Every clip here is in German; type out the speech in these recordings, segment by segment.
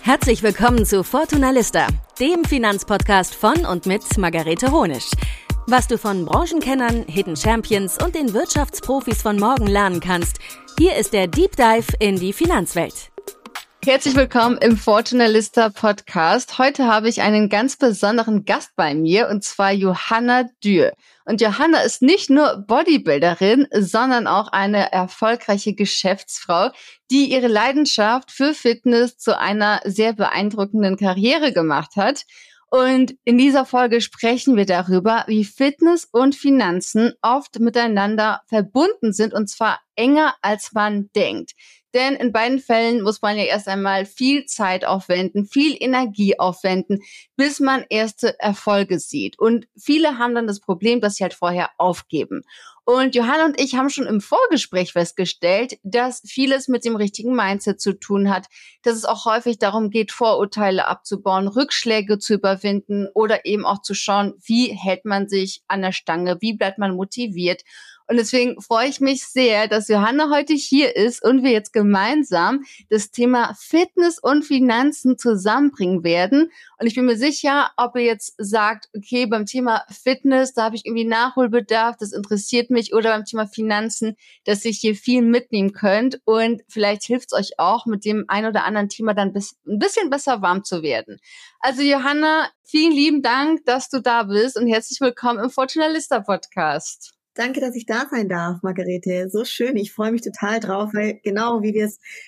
Herzlich willkommen zu Fortuna Lista, dem Finanzpodcast von und mit Margarete Honisch. Was du von Branchenkennern, Hidden Champions und den Wirtschaftsprofis von morgen lernen kannst, hier ist der Deep Dive in die Finanzwelt. Herzlich willkommen im Fortuna Lista Podcast. Heute habe ich einen ganz besonderen Gast bei mir, und zwar Johanna Dürr. Und Johanna ist nicht nur Bodybuilderin, sondern auch eine erfolgreiche Geschäftsfrau, die ihre Leidenschaft für Fitness zu einer sehr beeindruckenden Karriere gemacht hat. Und in dieser Folge sprechen wir darüber, wie Fitness und Finanzen oft miteinander verbunden sind, und zwar enger als man denkt. Denn in beiden Fällen muss man ja erst einmal viel Zeit aufwenden, viel Energie aufwenden, bis man erste Erfolge sieht. Und viele haben dann das Problem, dass sie halt vorher aufgeben. Und Johanna und ich haben schon im Vorgespräch festgestellt, dass vieles mit dem richtigen Mindset zu tun hat, dass es auch häufig darum geht, Vorurteile abzubauen, Rückschläge zu überwinden oder eben auch zu schauen, wie hält man sich an der Stange, wie bleibt man motiviert. Und deswegen freue ich mich sehr, dass Johanna heute hier ist und wir jetzt gemeinsam das Thema Fitness und Finanzen zusammenbringen werden. Und ich bin mir sicher, ob ihr jetzt sagt, okay, beim Thema Fitness, da habe ich irgendwie Nachholbedarf, das interessiert mich, oder beim Thema Finanzen, dass ihr hier viel mitnehmen könnt. Und vielleicht hilft es euch auch, mit dem ein oder anderen Thema dann ein bisschen besser warm zu werden. Also Johanna, vielen lieben Dank, dass du da bist und herzlich willkommen im Fortuna Lista Podcast. Danke, dass ich da sein darf, Margarete. So schön. Ich freue mich total drauf, weil genau wie du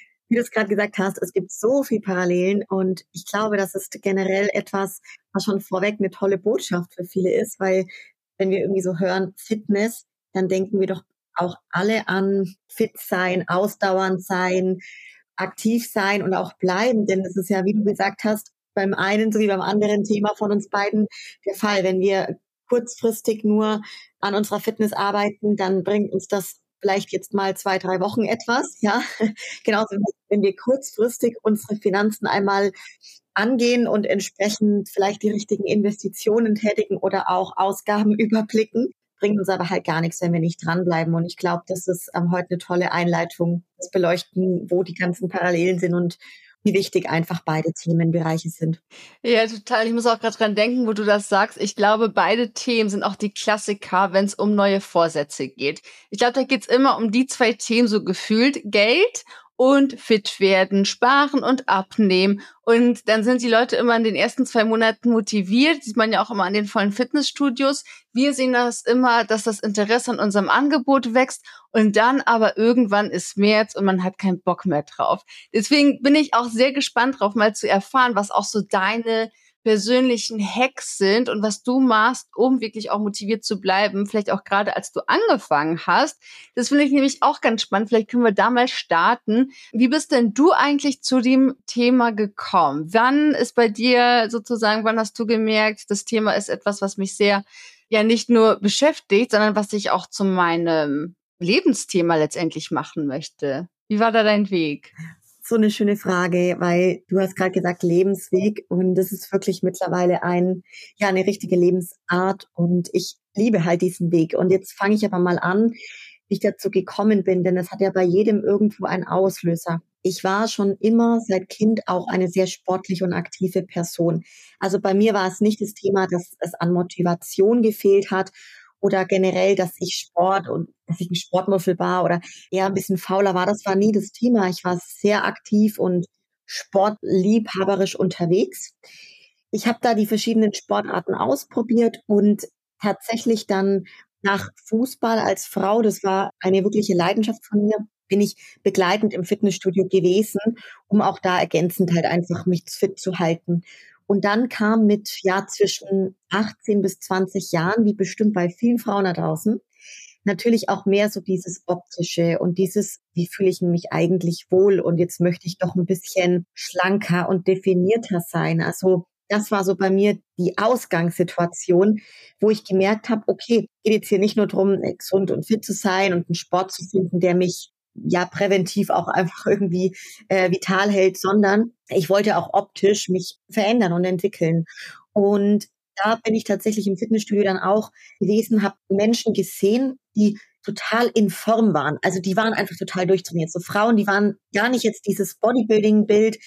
es gerade gesagt hast, es gibt so viel Parallelen und ich glaube, das ist generell etwas, was schon vorweg eine tolle Botschaft für viele ist, weil wenn wir irgendwie so hören Fitness, dann denken wir doch auch alle an fit sein, ausdauernd sein, aktiv sein und auch bleiben, denn es ist ja, wie du gesagt hast, beim einen sowie beim anderen Thema von uns beiden der Fall. Wenn wir kurzfristig nur an unserer Fitness arbeiten, dann bringt uns das vielleicht jetzt mal 2-3 Wochen etwas, ja. Genauso, wenn wir kurzfristig unsere Finanzen einmal angehen und entsprechend vielleicht die richtigen Investitionen tätigen oder auch Ausgaben überblicken, bringt uns aber halt gar nichts, wenn wir nicht dranbleiben. Und ich glaube, das ist heute eine tolle Einleitung, das Beleuchten, wo die ganzen Parallelen sind und wie wichtig einfach beide Themenbereiche sind. Ja, total. Ich muss auch gerade dran denken, wo du das sagst. Ich glaube, beide Themen sind auch die Klassiker, wenn es um neue Vorsätze geht. Ich glaube, da geht's immer um die zwei Themen so gefühlt. Geld und fit werden, sparen und abnehmen. Und dann sind die Leute immer in den ersten 2 Monaten motiviert. Sieht man ja auch immer an den vollen Fitnessstudios. Wir sehen das immer, dass das Interesse an unserem Angebot wächst. Und dann aber irgendwann ist März und man hat keinen Bock mehr drauf. Deswegen bin ich auch sehr gespannt drauf, mal zu erfahren, was auch so deine persönlichen Hacks sind und was du machst, um wirklich auch motiviert zu bleiben. Vielleicht auch gerade, als du angefangen hast. Das finde ich nämlich auch ganz spannend. Vielleicht können wir da mal starten. Wie bist denn du eigentlich zu dem Thema gekommen? Wann ist bei dir sozusagen, wann hast du gemerkt, das Thema ist etwas, was mich sehr, ja, nicht nur beschäftigt, sondern was ich auch zu meinem Lebensthema letztendlich machen möchte? Wie war da dein Weg? So eine schöne Frage, weil du hast gerade gesagt Lebensweg und das ist wirklich mittlerweile eine richtige Lebensart und ich liebe halt diesen Weg. Und jetzt fange ich aber mal an, wie ich dazu gekommen bin, denn es hat ja bei jedem irgendwo einen Auslöser. Ich war schon immer seit Kind auch eine sehr sportliche und aktive Person. Also bei mir war es nicht das Thema, dass es an Motivation gefehlt hat oder generell, dass ich ein Sportmuffel war oder eher ein bisschen fauler war. Das war nie das Thema. Ich war sehr aktiv und sportliebhaberisch unterwegs. Ich habe da die verschiedenen Sportarten ausprobiert und tatsächlich dann nach Fußball als Frau, das war eine wirkliche Leidenschaft von mir, bin ich begleitend im Fitnessstudio gewesen, um auch da ergänzend halt einfach mich fit zu halten. Und dann kam zwischen 18 bis 20 Jahren, wie bestimmt bei vielen Frauen da draußen, natürlich auch mehr so dieses Optische und dieses, wie fühle ich mich eigentlich wohl und jetzt möchte ich doch ein bisschen schlanker und definierter sein. Also das war so bei mir die Ausgangssituation, wo ich gemerkt habe, okay, geht jetzt hier nicht nur darum, gesund und fit zu sein und einen Sport zu finden, der mich präventiv auch einfach irgendwie vital hält, sondern ich wollte auch optisch mich verändern und entwickeln. Und da bin ich tatsächlich im Fitnessstudio dann auch gewesen, habe Menschen gesehen, die total in Form waren. Also die waren einfach total durchtrainiert. So Frauen, die waren gar nicht jetzt dieses Bodybuilding-Bild,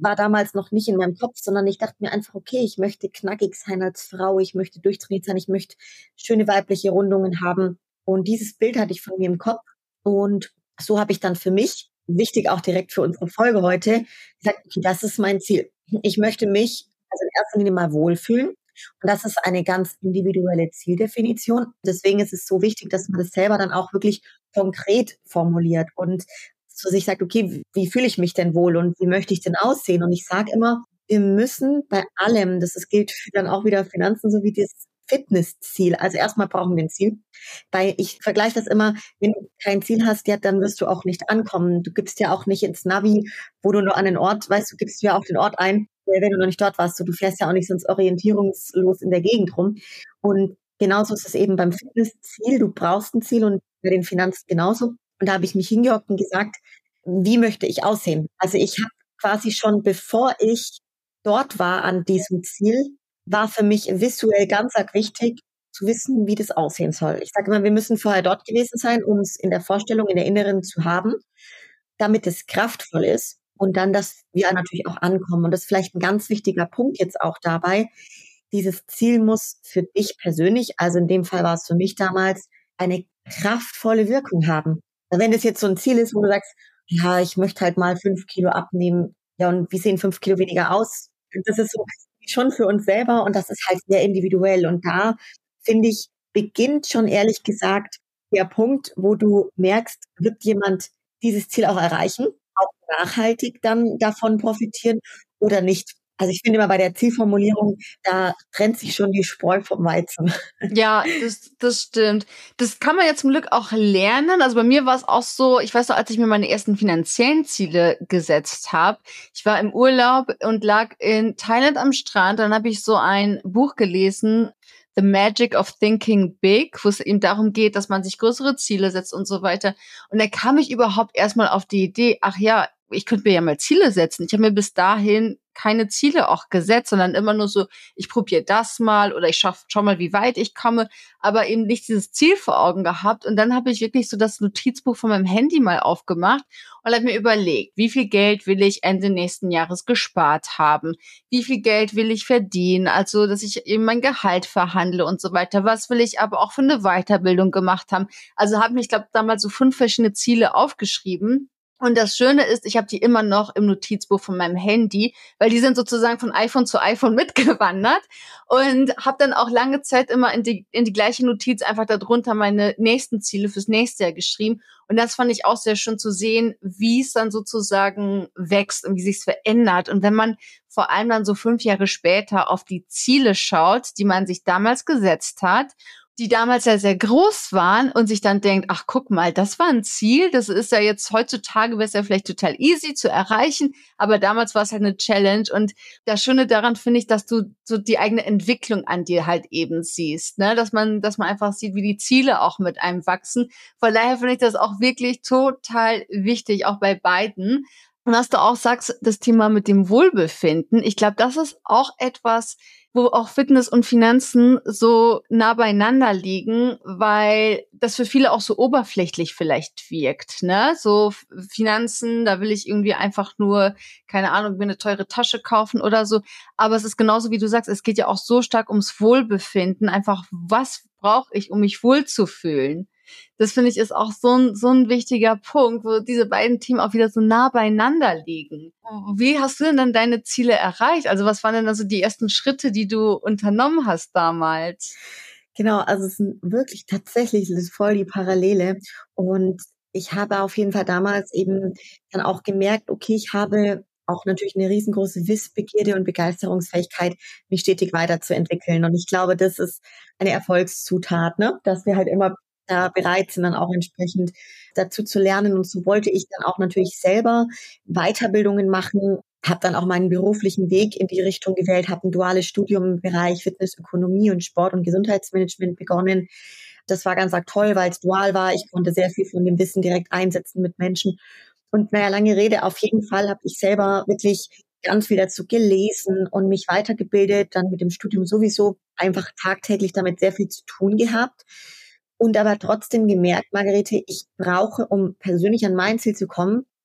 war damals noch nicht in meinem Kopf, sondern ich dachte mir einfach, okay, ich möchte knackig sein als Frau, ich möchte durchtrainiert sein, ich möchte schöne weibliche Rundungen haben. Und dieses Bild hatte ich von mir im Kopf. Und so habe ich dann für mich, wichtig auch direkt für unsere Folge heute, gesagt, okay, das ist mein Ziel. Ich möchte mich also in erster Linie mal wohlfühlen. Und das ist eine ganz individuelle Zieldefinition. Deswegen ist es so wichtig, dass man das selber dann auch wirklich konkret formuliert und so sich sagt, okay, wie fühle ich mich denn wohl und wie möchte ich denn aussehen? Und ich sage immer, wir müssen bei allem, gilt für dann auch wieder Finanzen sowie das Fitnessziel. Also erstmal brauchen wir ein Ziel, weil ich vergleiche das immer, wenn du kein Ziel hast, ja, dann wirst du auch nicht ankommen. Du gibst ja auch nicht ins Navi, wo du nur an den Ort, weißt du, gibst ja auch den Ort ein, wenn du noch nicht dort warst. Du fährst ja auch nicht sonst orientierungslos in der Gegend rum. Und genauso ist es eben beim Fitnessziel. Du brauchst ein Ziel und bei den Finanzen genauso. Und da habe ich mich hingehockt und gesagt, wie möchte ich aussehen? Also ich habe quasi schon, bevor ich dort war an diesem Ziel, war für mich visuell ganz arg wichtig, zu wissen, wie das aussehen soll. Ich sage immer, wir müssen vorher dort gewesen sein, um es in der Vorstellung, in der Inneren zu haben, damit es kraftvoll ist und dann, dass wir natürlich auch ankommen. Und das ist vielleicht ein ganz wichtiger Punkt jetzt auch dabei. Dieses Ziel muss für dich persönlich, also in dem Fall war es für mich damals, eine kraftvolle Wirkung haben. Wenn das jetzt so ein Ziel ist, wo du sagst, ja, ich möchte halt mal 5 Kilo abnehmen, ja, und wie sehen 5 Kilo weniger aus? Das ist so schon für uns selber und das ist halt sehr individuell. Und da, finde ich, beginnt schon ehrlich gesagt der Punkt, wo du merkst, wird jemand dieses Ziel auch erreichen, auch nachhaltig dann davon profitieren oder nicht. Also ich finde immer bei der Zielformulierung, da trennt sich schon die Spreu vom Weizen. Ja, das stimmt. Das kann man ja zum Glück auch lernen. Also bei mir war es auch so, ich weiß noch, als ich mir meine ersten finanziellen Ziele gesetzt habe, ich war im Urlaub und lag in Thailand am Strand, dann habe ich so ein Buch gelesen, The Magic of Thinking Big, wo es eben darum geht, dass man sich größere Ziele setzt und so weiter. Und da kam ich überhaupt erstmal auf die Idee, ach ja, ich könnte mir ja mal Ziele setzen. Ich habe mir bis dahin keine Ziele auch gesetzt, sondern immer nur so, ich probiere das mal oder ich schau mal, wie weit ich komme, aber eben nicht dieses Ziel vor Augen gehabt. Und dann habe ich wirklich so das Notizbuch von meinem Handy mal aufgemacht und habe mir überlegt, wie viel Geld will ich Ende nächsten Jahres gespart haben? Wie viel Geld will ich verdienen? Also, dass ich eben mein Gehalt verhandle und so weiter. Was will ich aber auch für eine Weiterbildung gemacht haben? Also habe mir, ich glaube, damals so 5 verschiedene Ziele aufgeschrieben. Und das Schöne ist, ich habe die immer noch im Notizbuch von meinem Handy, weil die sind sozusagen von iPhone zu iPhone mitgewandert und habe dann auch lange Zeit immer in die gleiche Notiz einfach darunter meine nächsten Ziele fürs nächste Jahr geschrieben. Und das fand ich auch sehr schön zu sehen, wie es dann sozusagen wächst und wie sich es verändert. Und wenn man vor allem dann so 5 Jahre später auf die Ziele schaut, die man sich damals gesetzt hat, die damals ja sehr groß waren und sich dann denkt, ach guck mal, das war ein Ziel, das ist ja jetzt heutzutage, wäre es ja vielleicht total easy zu erreichen, aber damals war es halt eine Challenge und das Schöne daran finde ich, dass du so die eigene Entwicklung an dir halt eben siehst, ne, dass man einfach sieht, wie die Ziele auch mit einem wachsen. Von daher finde ich das auch wirklich total wichtig, auch bei beiden. Und was du auch sagst, das Thema mit dem Wohlbefinden, ich glaube, das ist auch etwas, wo auch Fitness und Finanzen so nah beieinander liegen, weil das für viele auch so oberflächlich vielleicht wirkt, ne? So Finanzen, da will ich irgendwie einfach nur, keine Ahnung, mir eine teure Tasche kaufen oder so. Aber es ist genauso, wie du sagst, es geht ja auch so stark ums Wohlbefinden. Einfach, was brauche ich, um mich wohlzufühlen? Das finde ich ist auch so ein wichtiger Punkt, wo diese beiden Themen auch wieder so nah beieinander liegen. Wie hast du denn dann deine Ziele erreicht? Also was waren denn also die ersten Schritte, die du unternommen hast damals? Genau, also es sind wirklich tatsächlich, das ist voll die Parallele. Und ich habe auf jeden Fall damals eben dann auch gemerkt, okay, ich habe auch natürlich eine riesengroße Wissbegierde und Begeisterungsfähigkeit, mich stetig weiterzuentwickeln. Und ich glaube, das ist eine Erfolgszutat, ne? Dass wir halt immer da bereit sind, dann auch entsprechend dazu zu lernen. Und so wollte ich dann auch natürlich selber Weiterbildungen machen, habe dann auch meinen beruflichen Weg in die Richtung gewählt, habe ein duales Studium im Bereich Fitnessökonomie und Sport- und Gesundheitsmanagement begonnen. Das war ganz arg toll, weil es dual war. Ich konnte sehr viel von dem Wissen direkt einsetzen mit Menschen. Und naja, lange Rede, auf jeden Fall habe ich selber wirklich ganz viel dazu gelesen und mich weitergebildet, dann mit dem Studium sowieso einfach tagtäglich damit sehr viel zu tun gehabt. Und aber trotzdem gemerkt, Margarete, ich brauche, um persönlich an mein Ziel zu kommen,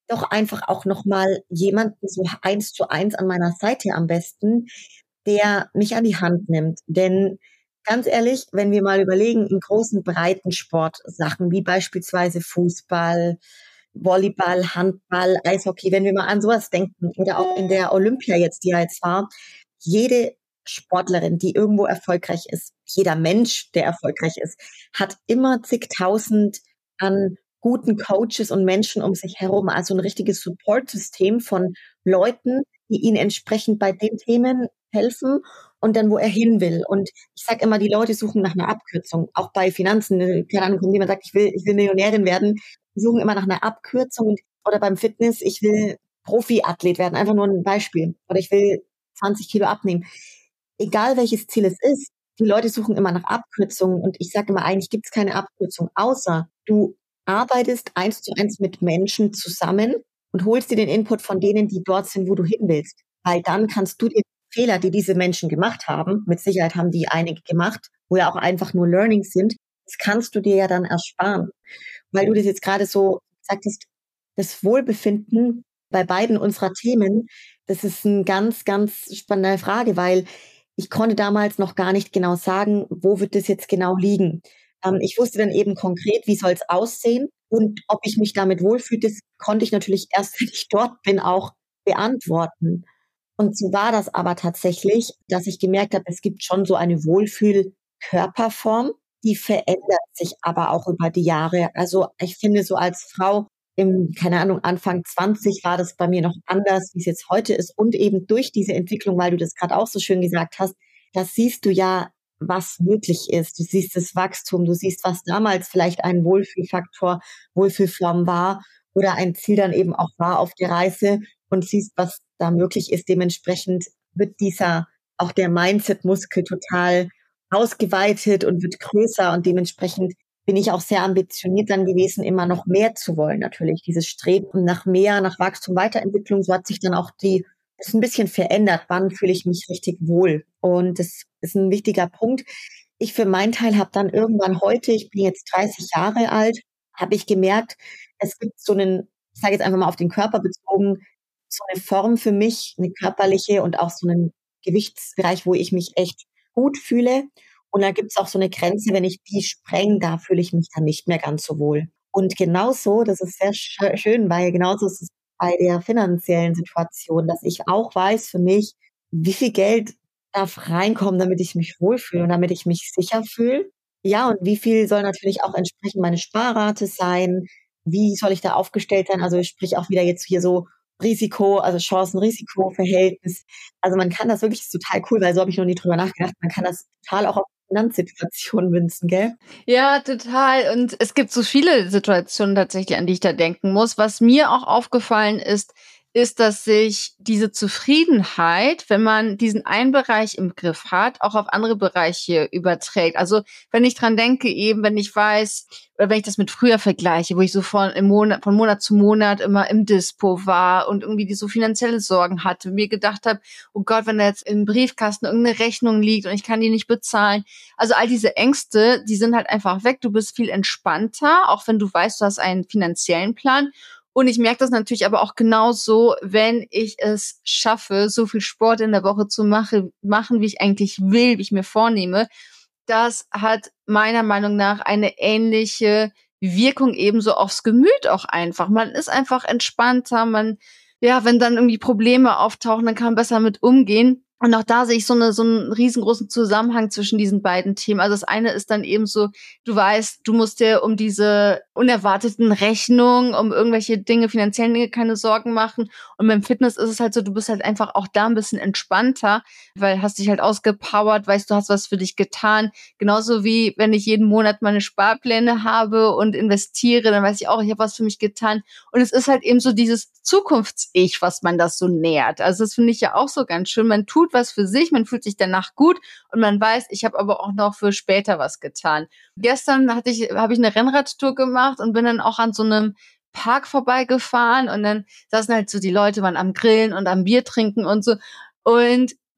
doch einfach auch nochmal jemanden so 1:1 an meiner Seite am besten, der mich an die Hand nimmt. Denn ganz ehrlich, wenn wir mal überlegen, in großen Breitensportsachen wie beispielsweise Fußball, Volleyball, Handball, Eishockey, wenn wir mal an sowas denken oder auch in der Olympia jetzt, die ja jetzt war, jede Sportlerin, die irgendwo erfolgreich ist, jeder Mensch, der erfolgreich ist, hat immer zigtausend an guten Coaches und Menschen um sich herum, also ein richtiges Support-System von Leuten, die ihn entsprechend bei den Themen helfen und dann, wo er hin will. Und ich sage immer, die Leute suchen nach einer Abkürzung, auch bei Finanzen. Keine Ahnung, wenn jemand sagt, ich will Millionärin werden, die suchen immer nach einer Abkürzung. Oder beim Fitness, ich will Profiathlet werden, einfach nur ein Beispiel. Oder ich will 20 Kilo abnehmen. Egal welches Ziel es ist, die Leute suchen immer nach Abkürzungen. Und ich sage immer, eigentlich gibt es keine Abkürzung, außer du arbeitest 1:1 mit Menschen zusammen und holst dir den Input von denen, die dort sind, wo du hin willst. Weil dann kannst du dir Fehler, die diese Menschen gemacht haben, mit Sicherheit haben die einige gemacht, wo ja auch einfach nur Learnings sind, das kannst du dir ja dann ersparen. Weil du das jetzt gerade so sagtest, das Wohlbefinden bei beiden unserer Themen, das ist eine ganz, ganz spannende Frage, weil ich konnte damals noch gar nicht genau sagen, wo wird das jetzt genau liegen. Ich wusste dann eben konkret, wie soll es aussehen und ob ich mich damit wohlfühle, das konnte ich natürlich erst, wenn ich dort bin, auch beantworten. Und so war das aber tatsächlich, dass ich gemerkt habe, es gibt schon so eine Wohlfühl-Körperform, die verändert sich aber auch über die Jahre. Also ich finde, so als Frau keine Ahnung, Anfang 20 war das bei mir noch anders, wie es jetzt heute ist. Und eben durch diese Entwicklung, weil du das gerade auch so schön gesagt hast, da siehst du ja, was möglich ist. Du siehst das Wachstum, du siehst, was damals vielleicht ein Wohlfühlfaktor, Wohlfühlform war oder ein Ziel dann eben auch war auf der Reise und siehst, was da möglich ist. Dementsprechend wird auch der Mindset-Muskel total ausgeweitet und wird größer und dementsprechend bin ich auch sehr ambitioniert dann gewesen, immer noch mehr zu wollen. Natürlich dieses Streben nach mehr, nach Wachstum, Weiterentwicklung, so hat sich dann auch das ein bisschen verändert. Wann fühle ich mich richtig wohl? Und das ist ein wichtiger Punkt. Ich für meinen Teil habe dann irgendwann heute, ich bin jetzt 30 Jahre alt, habe ich gemerkt, es gibt ich sage jetzt einfach mal auf den Körper bezogen, so eine Form für mich, eine körperliche und auch so einen Gewichtsbereich, wo ich mich echt gut fühle. Und dann gibt's auch so eine Grenze, wenn ich die sprenge, da fühle ich mich dann nicht mehr ganz so wohl. Und genauso, das ist sehr schön, weil genauso ist es bei der finanziellen Situation, dass ich auch weiß für mich, wie viel Geld darf reinkommen, damit ich mich wohlfühle und damit ich mich sicher fühle. Ja, und wie viel soll natürlich auch entsprechend meine Sparrate sein? Wie soll ich da aufgestellt sein? Also sprich auch wieder jetzt hier so also Chancen-Risiko-Verhältnis. Also man kann das wirklich, ist total cool, weil so habe ich noch nie drüber nachgedacht. Man kann das total auch auf Finanzsituationen münzen, gell? Ja, total. Und es gibt so viele Situationen tatsächlich, an die ich da denken muss. Was mir auch aufgefallen ist, dass sich diese Zufriedenheit, wenn man diesen einen Bereich im Griff hat, auch auf andere Bereiche überträgt. Also wenn ich dran denke, eben, wenn ich weiß, oder wenn ich das mit früher vergleiche, wo ich so von Monat zu Monat immer im Dispo war und irgendwie die so finanzielle Sorgen hatte, mir gedacht habe, oh Gott, wenn da jetzt im Briefkasten irgendeine Rechnung liegt und ich kann die nicht bezahlen. Also all diese Ängste, die sind halt einfach weg. Du bist viel entspannter, auch wenn du weißt, du hast einen finanziellen Plan. Und ich merke das natürlich aber auch genauso, wenn ich es schaffe, so viel Sport in der Woche zu machen, wie ich eigentlich will, wie ich mir vornehme. Das hat meiner Meinung nach eine ähnliche Wirkung ebenso aufs Gemüt auch einfach. Man ist einfach entspannter, wenn dann irgendwie Probleme auftauchen, dann kann man besser mit umgehen. Und auch da sehe ich so einen riesengroßen Zusammenhang zwischen diesen beiden Themen. Also das eine ist dann eben so, du weißt, du musst dir um diese unerwarteten Rechnungen, um irgendwelche Dinge, finanziellen Dinge keine Sorgen machen. Und beim Fitness ist es halt so, du bist halt einfach auch da ein bisschen entspannter, weil hast dich halt ausgepowert, weißt, du hast was für dich getan. Genauso wie wenn ich jeden Monat meine Sparpläne habe und investiere, dann weiß ich auch, ich habe was für mich getan. Und es ist halt eben so dieses Zukunfts-Ich, was man das so nährt. Also das finde ich ja auch so ganz schön. Man tut was für sich, man fühlt sich danach gut und man weiß, ich habe aber auch noch für später was getan. Gestern habe ich eine Rennradtour gemacht und bin dann auch an so einem Park vorbeigefahren und dann saßen halt so die Leute, waren am Grillen und am Bier trinken und so. Und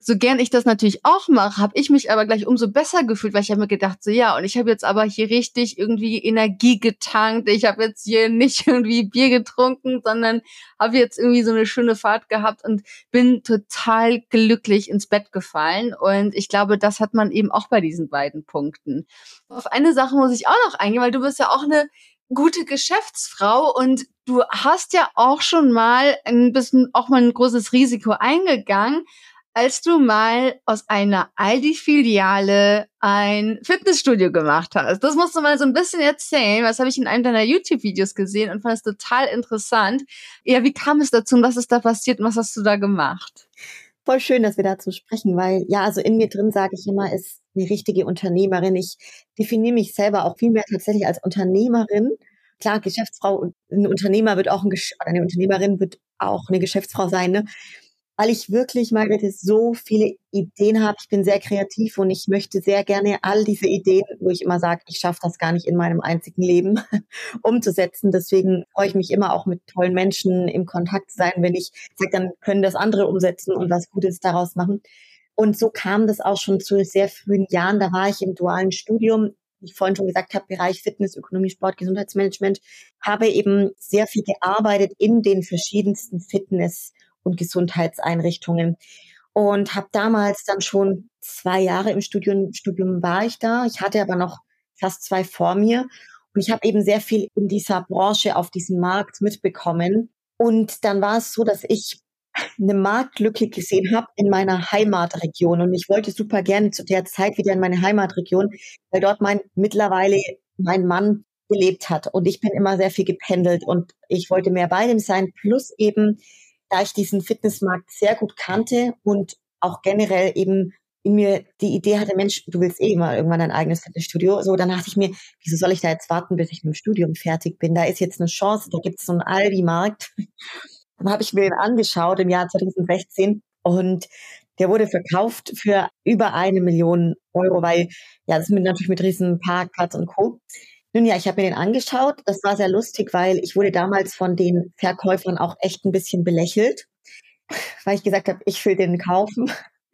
so gern ich das natürlich auch mache, habe ich mich aber gleich umso besser gefühlt, weil ich habe mir gedacht, so ja, und ich habe jetzt aber hier richtig irgendwie Energie getankt. Ich habe jetzt hier nicht irgendwie Bier getrunken, sondern habe jetzt irgendwie so eine schöne Fahrt gehabt und bin total glücklich ins Bett gefallen. Und ich glaube, das hat man eben auch bei diesen beiden Punkten. Auf eine Sache muss ich auch noch eingehen, weil du bist ja auch eine gute Geschäftsfrau und du hast ja auch schon mal ein bisschen auch mal ein großes Risiko eingegangen, als du mal aus einer Aldi-Filiale ein Fitnessstudio gemacht hast. Das musst du mal so ein bisschen erzählen. Das habe ich in einem deiner YouTube-Videos gesehen und fand es total interessant. Ja, wie kam es dazu und was ist da passiert und was hast du da gemacht? Voll schön, dass wir dazu sprechen, weil ja, also in mir drin sage ich immer, ist eine richtige Unternehmerin. Ich definiere mich selber auch viel mehr tatsächlich als Unternehmerin. Klar, Geschäftsfrau und ein Unternehmer wird auch oder eine Unternehmerin wird auch eine Geschäftsfrau sein, ne? Weil ich wirklich, Margrethe, so viele Ideen habe. Ich bin sehr kreativ und ich möchte sehr gerne all diese Ideen, wo ich immer sage, ich schaffe das gar nicht in meinem einzigen Leben, umzusetzen. Deswegen freue ich mich immer auch mit tollen Menschen im Kontakt zu sein, wenn ich sage, dann können das andere umsetzen und was Gutes daraus machen. Und so kam das auch schon zu sehr frühen Jahren. Da war ich im dualen Studium, wie ich vorhin schon gesagt habe, Bereich Fitness, Ökonomie, Sport, Gesundheitsmanagement, habe eben sehr viel gearbeitet in den verschiedensten Fitness- und Gesundheitseinrichtungen und habe damals dann schon 2 Jahre im Studium war ich da. Ich hatte aber noch fast 2 vor mir und ich habe eben sehr viel in dieser Branche, auf diesem Markt mitbekommen. Und dann war es so, dass ich eine Marktlücke gesehen habe in meiner Heimatregion und ich wollte super gerne zu der Zeit wieder in meine Heimatregion, weil dort mittlerweile mein Mann gelebt hat und ich bin immer sehr viel gependelt und ich wollte mehr bei dem sein, plus eben, da ich diesen Fitnessmarkt sehr gut kannte und auch generell eben in mir die Idee hatte, Mensch, du willst eh mal irgendwann ein eigenes Fitnessstudio. So, dann dachte ich mir, wieso soll ich da jetzt warten, bis ich mit dem Studium fertig bin? Da ist jetzt eine Chance, da gibt es so einen Aldi-Markt. Dann habe ich mir den angeschaut im Jahr 2016 und der wurde verkauft für über 1 Million Euro, weil, ja, das natürlich mit riesen Parkplatz und Co. Nun ja, ich habe mir den angeschaut. Das war sehr lustig, weil ich wurde damals von den Verkäufern auch echt ein bisschen belächelt, weil ich gesagt habe, ich will den kaufen.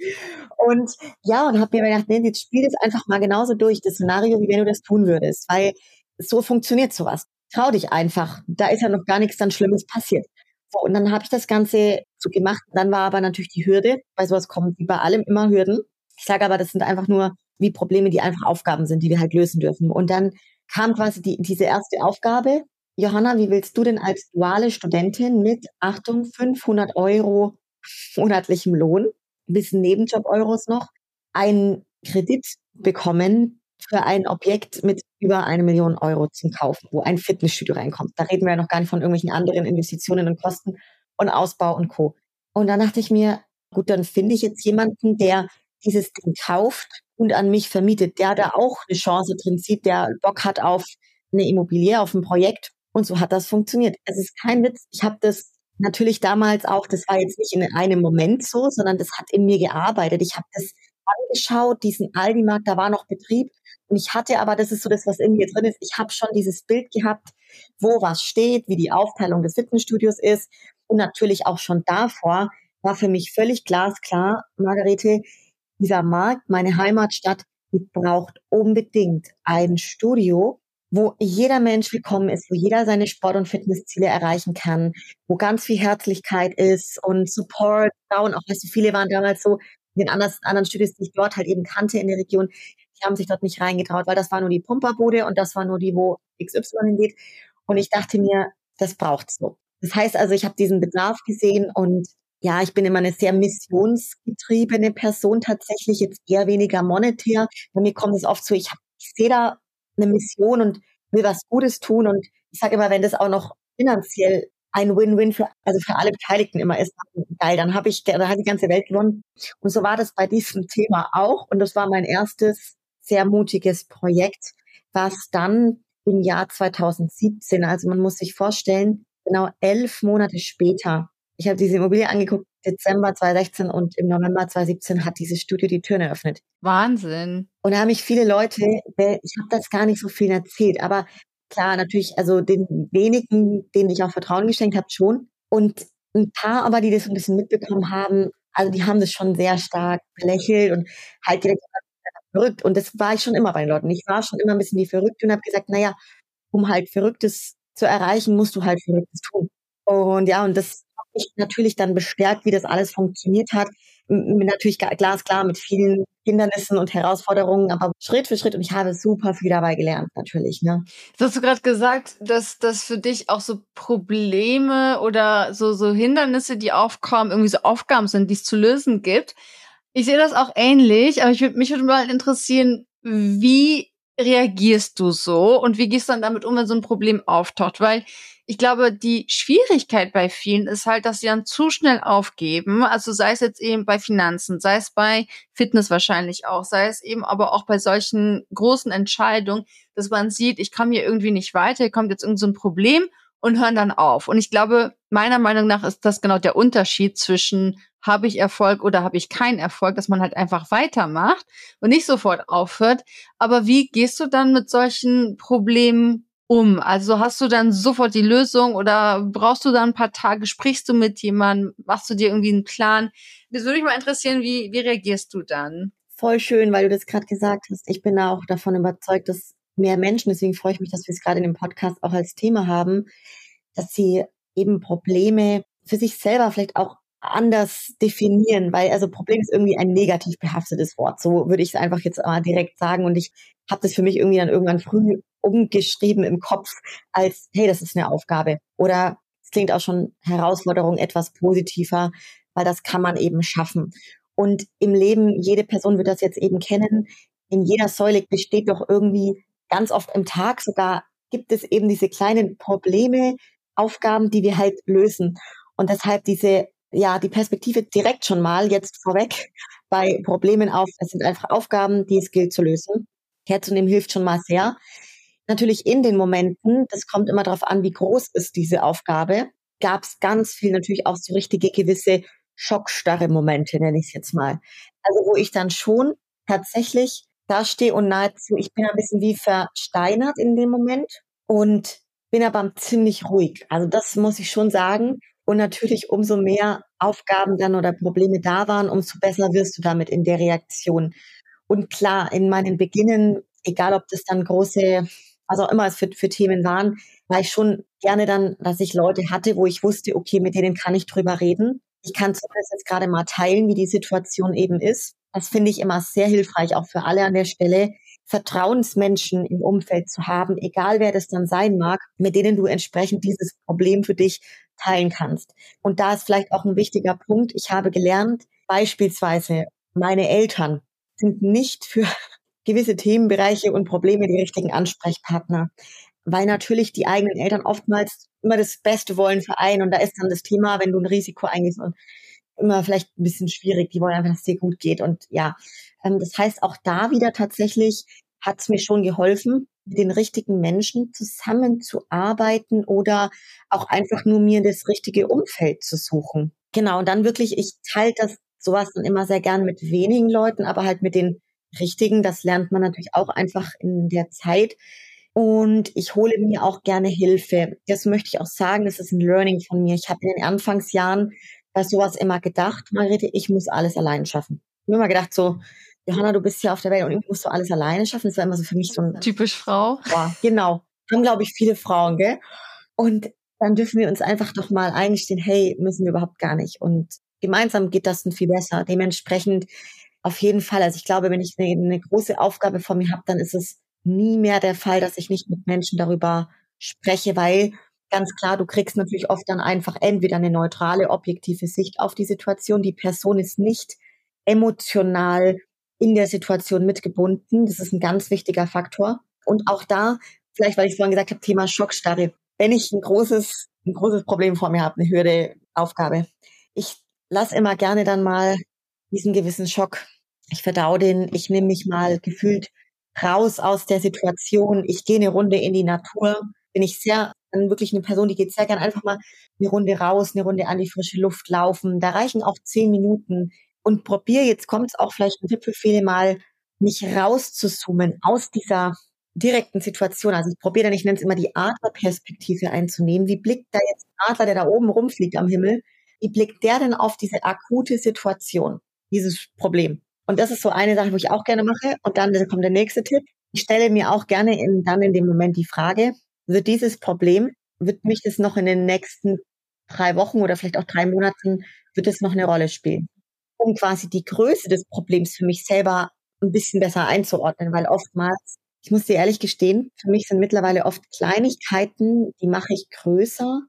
Und ja, und habe mir gedacht, nee, jetzt spiel das einfach mal genauso durch, das Szenario, wie wenn du das tun würdest, weil so funktioniert sowas. Trau dich einfach. Da ist ja noch gar nichts dann Schlimmes passiert. So, und dann habe ich das Ganze so gemacht. Dann war aber natürlich die Hürde, bei sowas kommen wie bei allem immer Hürden. Ich sage aber, das sind einfach nur wie Probleme, die einfach Aufgaben sind, die wir halt lösen dürfen. Und dann kam quasi diese erste Aufgabe. Johanna, wie willst du denn als duale Studentin mit, Achtung, 500 Euro monatlichem Lohn, ein bisschen Nebenjob-Euros noch, einen Kredit bekommen für ein Objekt mit über 1 Million Euro zum Kaufen, wo ein Fitnessstudio reinkommt? Da reden wir ja noch gar nicht von irgendwelchen anderen Investitionen und Kosten und Ausbau und Co. Und dann dachte ich mir, gut, dann finde ich jetzt jemanden, der dieses Ding kauft und an mich vermietet, der da auch eine Chance drin sieht, der Bock hat auf eine Immobilie, auf ein Projekt. Und so hat das funktioniert. Es ist kein Witz. Ich habe das natürlich damals auch, das war jetzt nicht in einem Moment so, sondern das hat in mir gearbeitet. Ich habe das angeschaut, diesen Aldi-Markt, da war noch Betrieb. Und ich hatte aber, das ist so das, was in mir drin ist, ich habe schon dieses Bild gehabt, wo was steht, wie die Aufteilung des Fitnessstudios ist. Und natürlich auch schon davor war für mich völlig glasklar, Margarete, dieser Markt, meine Heimatstadt, die braucht unbedingt ein Studio, wo jeder Mensch willkommen ist, wo jeder seine Sport- und Fitnessziele erreichen kann, wo ganz viel Herzlichkeit ist und Support, und auch, weißt du, viele waren damals so, in den anderen Studios, die ich dort halt eben kannte in der Region, die haben sich dort nicht reingetraut, weil das war nur die Pumperbude und das war nur die, wo XY hingeht. Und ich dachte mir, das braucht's so. Das heißt also, ich habe diesen Bedarf gesehen und ja, ich bin immer eine sehr missionsgetriebene Person tatsächlich, jetzt eher weniger monetär. Bei mir kommt es oft so, ich sehe da eine Mission und will was Gutes tun und ich sage immer, wenn das auch noch finanziell ein Win-Win für alle Beteiligten immer ist, geil, dann hat die ganze Welt gewonnen. Und so war das bei diesem Thema auch und das war mein erstes sehr mutiges Projekt, was dann im Jahr 2017, also man muss sich vorstellen, genau 11 Monate später, ich habe diese Immobilie angeguckt, Dezember 2016 und im November 2017 hat dieses Studio die Türen eröffnet. Wahnsinn. Und da haben mich viele Leute, ich habe das gar nicht so viel erzählt, aber klar, natürlich, also den wenigen, denen ich auch Vertrauen geschenkt habe, schon. Und ein paar aber, die das ein bisschen mitbekommen haben, Also die haben das schon sehr stark belächelt und halt direkt verrückt. Und das war ich schon immer bei den Leuten. Ich war schon immer ein bisschen wie verrückt und habe gesagt, naja, um halt Verrücktes zu erreichen, musst du halt Verrücktes tun. Und ja, und das hat mich natürlich dann bestärkt, wie das alles funktioniert hat. Natürlich glasklar mit vielen Hindernissen und Herausforderungen, aber Schritt für Schritt und ich habe super viel dabei gelernt, natürlich, ne? Jetzt hast du gerade gesagt, dass das für dich auch so Probleme oder so Hindernisse, die aufkommen, irgendwie so Aufgaben sind, die es zu lösen gibt. Ich sehe das auch ähnlich, aber mich würde mal interessieren, wie reagierst du so und wie gehst du dann damit um, wenn so ein Problem auftaucht? Weil ich glaube, die Schwierigkeit bei vielen ist halt, dass sie dann zu schnell aufgeben. Also sei es jetzt eben bei Finanzen, sei es bei Fitness wahrscheinlich auch, sei es eben aber auch bei solchen großen Entscheidungen, dass man sieht, ich komme hier irgendwie nicht weiter, hier kommt jetzt irgend so ein Problem und hören dann auf. Und ich glaube, meiner Meinung nach ist das genau der Unterschied zwischen habe ich Erfolg oder habe ich keinen Erfolg, dass man halt einfach weitermacht und nicht sofort aufhört. Aber wie gehst du dann mit solchen Problemen um? Also hast du dann sofort die Lösung oder brauchst du dann ein paar Tage, sprichst du mit jemandem, machst du dir irgendwie einen Plan? Das würde mich mal interessieren, wie reagierst du dann? Voll schön, weil du das gerade gesagt hast. Ich bin auch davon überzeugt, dass mehr Menschen, deswegen freue ich mich, dass wir es gerade in dem Podcast auch als Thema haben, dass sie eben Probleme für sich selber vielleicht auch anders definieren, weil also Problem ist irgendwie ein negativ behaftetes Wort. So würde ich es einfach jetzt mal direkt sagen. Und ich habe das für mich irgendwie dann irgendwann früh umgeschrieben im Kopf als, hey, das ist eine Aufgabe. Oder es klingt auch schon Herausforderung etwas positiver, weil das kann man eben schaffen. Und im Leben, jede Person wird das jetzt eben kennen, in jeder Säule besteht doch irgendwie ganz oft im Tag sogar gibt es eben diese kleinen Probleme, Aufgaben, die wir halt lösen. Und deshalb die Perspektive direkt schon mal jetzt vorweg bei Problemen auf, es sind einfach Aufgaben, die es gilt zu lösen. Herzunehmen hilft schon mal sehr. Natürlich in den Momenten, das kommt immer darauf an, wie groß ist diese Aufgabe, gab es ganz viel natürlich auch so richtige gewisse schockstarre Momente, nenne ich es jetzt mal. Also wo ich dann schon tatsächlich da stehe und nahezu, ich bin ein bisschen wie versteinert in dem Moment und bin aber ziemlich ruhig. Also das muss ich schon sagen. Und natürlich umso mehr Aufgaben dann oder Probleme da waren, umso besser wirst du damit in der Reaktion. Und klar, in meinen Beginnen, egal ob das dann große, was auch immer es für Themen waren, war ich schon gerne dann, dass ich Leute hatte, wo ich wusste, okay, mit denen kann ich drüber reden. Ich kann zumindest jetzt gerade mal teilen, wie die Situation eben ist. Das finde ich immer sehr hilfreich, auch für alle an der Stelle, Vertrauensmenschen im Umfeld zu haben, egal wer das dann sein mag, mit denen du entsprechend dieses Problem für dich teilen kannst. Und da ist vielleicht auch ein wichtiger Punkt. Ich habe gelernt, beispielsweise meine Eltern sind nicht für gewisse Themenbereiche und Probleme die richtigen Ansprechpartner, weil natürlich die eigenen Eltern oftmals immer das Beste wollen für einen und da ist dann das Thema, wenn du ein Risiko eingehst und immer vielleicht ein bisschen schwierig, die wollen einfach, dass es dir gut geht und ja, das heißt auch da wieder tatsächlich hat es mir schon geholfen, mit den richtigen Menschen zusammenzuarbeiten oder auch einfach nur mir das richtige Umfeld zu suchen. Genau, und dann wirklich, ich teile das sowas dann immer sehr gern mit wenigen Leuten, aber halt mit den richtigen, das lernt man natürlich auch einfach in der Zeit. Und ich hole mir auch gerne Hilfe. Das möchte ich auch sagen, das ist ein Learning von mir. Ich habe in den Anfangsjahren bei sowas immer gedacht, Margarete, ich muss alles allein schaffen. Ich habe immer gedacht so, Johanna, du bist hier auf der Welt und irgendwie musst du alles alleine schaffen. Das war immer so für mich so ein Typisch Frau. Boah, genau. Haben, glaube ich, viele Frauen, gell? Und dann dürfen wir uns einfach doch mal eingestehen, hey, müssen wir überhaupt gar nicht. Und gemeinsam geht das dann viel besser. Dementsprechend auf jeden Fall. Also ich glaube, wenn ich eine große Aufgabe vor mir habe, dann ist es nie mehr der Fall, dass ich nicht mit Menschen darüber spreche, weil ganz klar, du kriegst natürlich oft dann einfach entweder eine neutrale, objektive Sicht auf die Situation. Die Person ist nicht emotional in der Situation mitgebunden. Das ist ein ganz wichtiger Faktor. Und auch da, vielleicht weil ich vorhin gesagt habe, Thema Schockstarre. Wenn ich ein großes Problem vor mir habe, eine Hürde, Aufgabe, ich lasse immer gerne dann mal diesen gewissen Schock. Ich verdau den, ich nehme mich mal gefühlt raus aus der Situation. Ich gehe eine Runde in die Natur. Bin ich dann wirklich eine Person, die geht sehr gern einfach mal eine Runde raus, eine Runde an die frische Luft laufen. Da reichen auch 10 Minuten. Und probiere, jetzt kommt es auch vielleicht ein Tipp für viele mal, mich rauszuzoomen aus dieser direkten Situation. Also ich probiere dann, ich nenne es immer die Adlerperspektive einzunehmen. Wie blickt da jetzt ein Adler, der da oben rumfliegt am Himmel, wie blickt der denn auf diese akute Situation, dieses Problem? Und das ist so eine Sache, wo ich auch gerne mache. Und dann kommt der nächste Tipp. Ich stelle mir auch gerne dann in dem Moment die Frage, wird mich das noch in den nächsten 3 Wochen oder vielleicht auch 3 Monaten, wird es noch eine Rolle spielen? Um quasi die Größe des Problems für mich selber ein bisschen besser einzuordnen, weil oftmals, ich muss dir ehrlich gestehen, für mich sind mittlerweile oft Kleinigkeiten, die mache ich größer,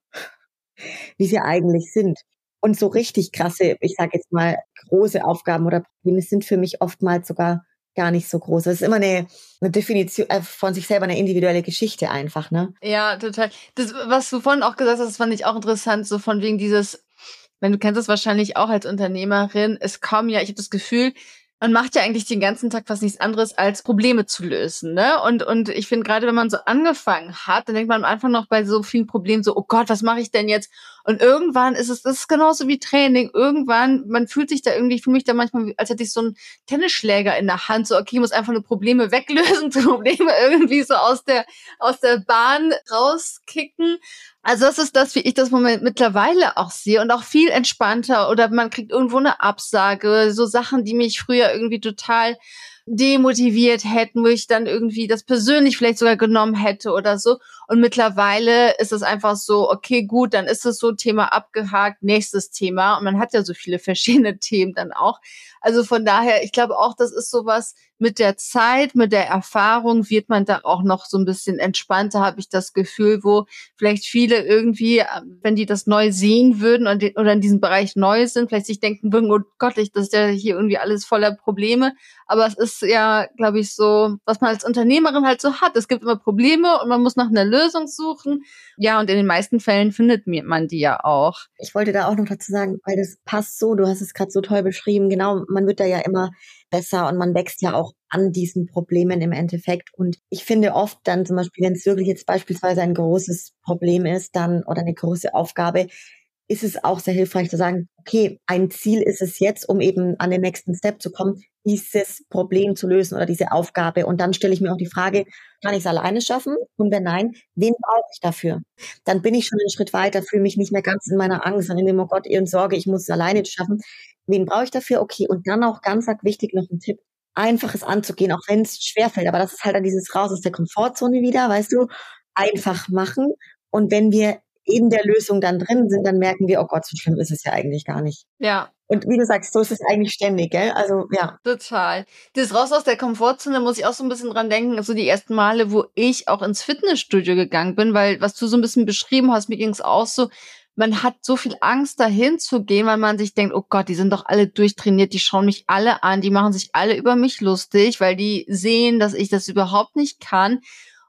wie sie eigentlich sind. Und so richtig krasse, ich sage jetzt mal, große Aufgaben oder Probleme sind für mich oftmals sogar gar nicht so groß. Das ist immer eine Definition von sich selber, eine individuelle Geschichte einfach, ne? Ja, total. Das, was du vorhin auch gesagt hast, das fand ich auch interessant, so von wegen dieses, wenn du kennst das wahrscheinlich auch als Unternehmerin, es kommen ja, ich habe das Gefühl, man macht ja eigentlich den ganzen Tag fast nichts anderes, als Probleme zu lösen, ne? Und ich finde, gerade wenn man so angefangen hat, dann denkt man am Anfang noch bei so vielen Problemen so, oh Gott, was mache ich denn jetzt? Und irgendwann das ist genauso wie Training. Irgendwann, man fühlt sich da irgendwie, ich fühle mich da manchmal, als hätte ich so einen Tennisschläger in der Hand, so, okay, ich muss einfach nur Probleme weglösen, Probleme irgendwie so aus der Bahn rauskicken. Also das ist das, wie ich das Moment mittlerweile auch sehe und auch viel entspannter, oder man kriegt irgendwo eine Absage, so Sachen, die mich früher irgendwie total demotiviert hätten, wo ich dann irgendwie das persönlich vielleicht sogar genommen hätte oder so. Und mittlerweile ist es einfach so, okay, gut, dann ist es so, Thema abgehakt, nächstes Thema. Und man hat ja so viele verschiedene Themen dann auch. Also von daher, ich glaube auch, das ist sowas, mit der Zeit, mit der Erfahrung wird man da auch noch so ein bisschen entspannter, habe ich das Gefühl, wo vielleicht viele irgendwie, wenn die das neu sehen würden oder in diesem Bereich neu sind, vielleicht sich denken würden, oh Gott, das ist ja hier irgendwie alles voller Probleme. Aber es ist ja, glaube ich, so, was man als Unternehmerin halt so hat. Es gibt immer Probleme und man muss nach einer Lösung suchen. Ja, und in den meisten Fällen findet man die ja auch. Ich wollte da auch noch dazu sagen, weil das passt so, du hast es gerade so toll beschrieben, genau, man wird da ja immer besser und man wächst ja auch an diesen Problemen im Endeffekt. Und ich finde oft dann zum Beispiel, wenn es wirklich jetzt beispielsweise ein großes Problem ist, dann oder eine große Aufgabe, ist es auch sehr hilfreich zu sagen, okay, ein Ziel ist es jetzt, um eben an den nächsten Step zu kommen, dieses Problem zu lösen oder diese Aufgabe. Und dann stelle ich mir auch die Frage, kann ich es alleine schaffen? Und wenn nein, wen brauche ich dafür? Dann bin ich schon einen Schritt weiter, fühle mich nicht mehr ganz in meiner Angst und in dem, oh Gott, und Sorge, ich muss es alleine schaffen. Wen brauche ich dafür? Okay, und dann auch ganz wichtig noch ein Tipp, Einfaches anzugehen, auch wenn es schwerfällt. Aber das ist halt dann dieses Raus aus der Komfortzone wieder, weißt du, einfach machen. Und wenn wir in der Lösung dann drin sind, dann merken wir, oh Gott, so schlimm ist es ja eigentlich gar nicht. Ja. Und wie du sagst, so ist es eigentlich ständig, gell? Also, ja. Total. Das Raus aus der Komfortzone muss ich auch so ein bisschen dran denken, also die ersten Male, wo ich auch ins Fitnessstudio gegangen bin, weil was du so ein bisschen beschrieben hast, mir ging es auch so, man hat so viel Angst, dahin zu gehen, weil man sich denkt, oh Gott, die sind doch alle durchtrainiert, die schauen mich alle an, die machen sich alle über mich lustig, weil die sehen, dass ich das überhaupt nicht kann.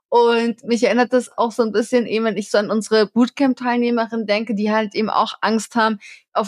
Und mich erinnert das auch so ein bisschen eben, wenn ich so an unsere Bootcamp-Teilnehmerinnen denke, die halt eben auch Angst haben,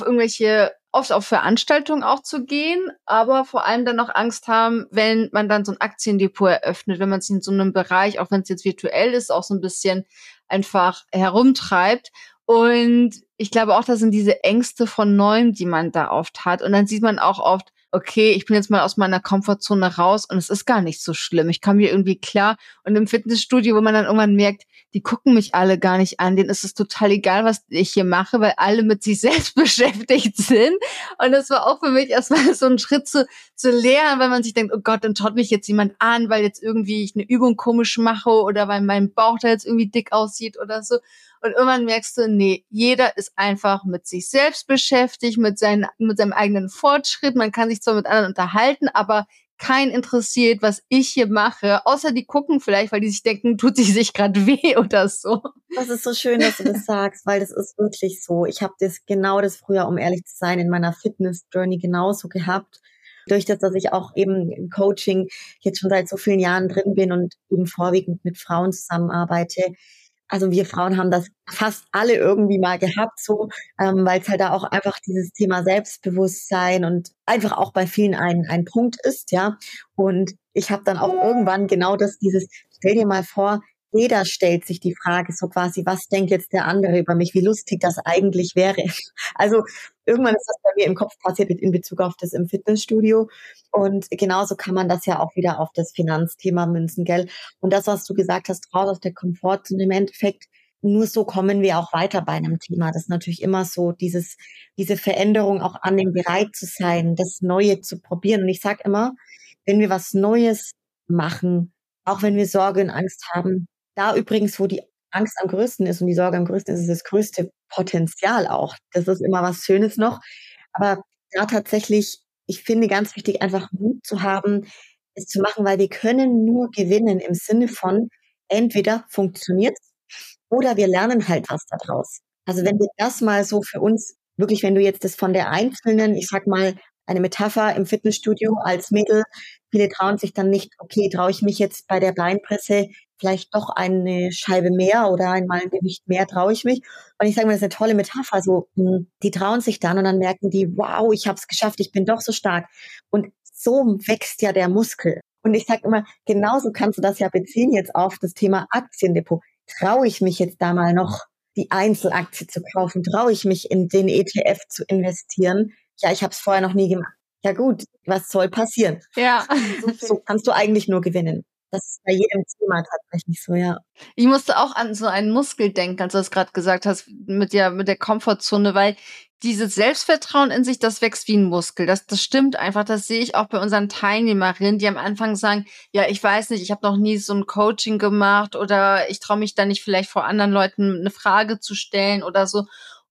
oft auf Veranstaltungen auch zu gehen, aber vor allem dann auch Angst haben, wenn man dann so ein Aktiendepot eröffnet, wenn man sich in so einem Bereich, auch wenn es jetzt virtuell ist, auch so ein bisschen einfach herumtreibt. Und ich glaube auch, das sind diese Ängste von Neuem, die man da oft hat. Und dann sieht man auch oft, okay, ich bin jetzt mal aus meiner Komfortzone raus und es ist gar nicht so schlimm. Ich komme hier irgendwie klar. Und im Fitnessstudio, wo man dann irgendwann merkt, die gucken mich alle gar nicht an, denen ist es total egal, was ich hier mache, weil alle mit sich selbst beschäftigt sind. Und das war auch für mich erstmal so ein Schritt zu lernen, weil man sich denkt, oh Gott, dann schaut mich jetzt jemand an, weil jetzt irgendwie ich eine Übung komisch mache oder weil mein Bauch da jetzt irgendwie dick aussieht oder so. Und irgendwann merkst du, nee, jeder ist einfach mit sich selbst beschäftigt, mit seinem eigenen Fortschritt. Man kann sich zwar mit anderen unterhalten, aber kein interessiert, was ich hier mache, außer die gucken vielleicht, weil die sich denken, tut sie sich gerade weh oder so. Das ist so schön, dass du das sagst, weil das ist wirklich so. Ich habe das früher, um ehrlich zu sein, in meiner Fitness-Journey genauso gehabt. Durch das, dass ich auch eben im Coaching jetzt schon seit so vielen Jahren drin bin und eben vorwiegend mit Frauen zusammenarbeite. Also wir Frauen haben das fast alle irgendwie mal gehabt, so, weil es halt da auch einfach dieses Thema Selbstbewusstsein und einfach auch bei vielen ein Punkt ist, ja. Und ich habe dann auch irgendwann genau stell dir mal vor, jeder stellt sich die Frage so quasi, was denkt jetzt der andere über mich, wie lustig das eigentlich wäre. Also irgendwann ist das bei mir im Kopf passiert in Bezug auf das im Fitnessstudio. Und genauso kann man das ja auch wieder auf das Finanzthema münzen, gell? Und das, was du gesagt hast, raus aus der Komfortzone, im Endeffekt nur so kommen wir auch weiter bei einem Thema. Das ist natürlich immer so diese Veränderung auch annehmen, bereit zu sein, das Neue zu probieren. Und ich sage immer, wenn wir was Neues machen, auch wenn wir Sorge und Angst haben, da übrigens, wo die Angst am größten ist und die Sorge am größten ist, ist das größte Potenzial auch. Das ist immer was Schönes noch. Aber da tatsächlich, ich finde ganz wichtig, einfach Mut zu haben, es zu machen, weil wir können nur gewinnen im Sinne von, entweder funktioniert's oder wir lernen halt was da draus. Also wenn wir das mal so für uns wirklich, wenn du jetzt das von der einzelnen, ich sag mal, eine Metapher im Fitnessstudio als Mädel, viele trauen sich dann nicht, okay, traue ich mich jetzt bei der Beinpresse vielleicht doch eine Scheibe mehr oder einmal ein Gewicht mehr, traue ich mich. Und ich sage mal, das ist eine tolle Metapher. So, die trauen sich dann und dann merken die, wow, ich habe es geschafft, ich bin doch so stark. Und so wächst ja der Muskel. Und ich sage immer, genauso kannst du das ja beziehen jetzt auf das Thema Aktiendepot. Traue ich mich jetzt da mal noch, die Einzelaktie zu kaufen? Traue ich mich in den ETF zu investieren? Ja, ich habe es vorher noch nie gemacht. Ja gut, was soll passieren? Ja. So kannst du eigentlich nur gewinnen. Das ist bei jedem Thema tatsächlich so, ja. Ich musste auch an so einen Muskel denken, als du das gerade gesagt hast, mit der Komfortzone, weil dieses Selbstvertrauen in sich, das wächst wie ein Muskel. Das stimmt einfach. Das sehe ich auch bei unseren Teilnehmerinnen, die am Anfang sagen, ja, ich weiß nicht, ich habe noch nie so ein Coaching gemacht oder ich traue mich da nicht vielleicht vor anderen Leuten eine Frage zu stellen oder so.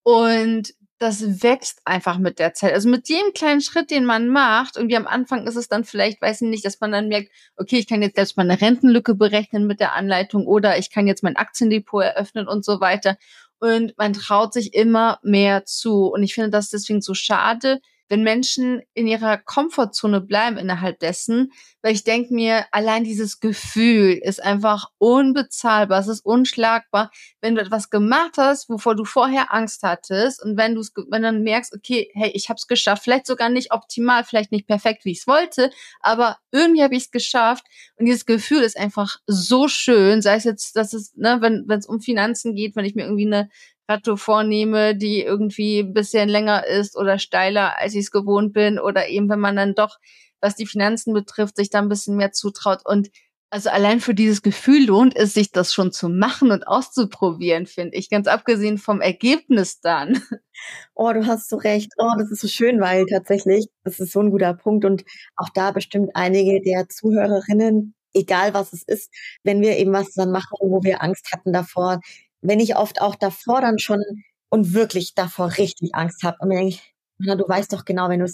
Und das wächst einfach mit der Zeit. Also mit jedem kleinen Schritt, den man macht, irgendwie am Anfang ist es dann vielleicht, weiß ich nicht, dass man dann merkt, okay, ich kann jetzt selbst mal eine Rentenlücke berechnen mit der Anleitung oder ich kann jetzt mein Aktiendepot eröffnen und so weiter. Und man traut sich immer mehr zu. Und ich finde das deswegen so schade, wenn Menschen in ihrer Komfortzone bleiben innerhalb dessen, weil ich denke mir, allein dieses Gefühl ist einfach unbezahlbar, es ist unschlagbar, wenn du etwas gemacht hast, wovor du vorher Angst hattest und wenn du dann merkst, okay, hey, ich habe es geschafft, vielleicht sogar nicht optimal, vielleicht nicht perfekt, wie ich es wollte, aber irgendwie habe ich es geschafft und dieses Gefühl ist einfach so schön, sei es jetzt, dass es, wenn es um Finanzen geht, wenn ich mir irgendwie eine Radtour vornehme, die irgendwie ein bisschen länger ist oder steiler, als ich es gewohnt bin oder eben, wenn man dann doch, was die Finanzen betrifft, sich da ein bisschen mehr zutraut und also allein für dieses Gefühl lohnt es sich, das schon zu machen und auszuprobieren, finde ich, ganz abgesehen vom Ergebnis dann. Oh, du hast so recht. Oh, das ist so schön, weil tatsächlich, das ist so ein guter Punkt und auch da bestimmt einige der Zuhörerinnen, egal was es ist, wenn wir eben was dann machen, wo wir Angst hatten davor, wenn ich oft auch davor dann schon und wirklich davor richtig Angst habe und mir denke ich, na, du weißt doch genau, wenn du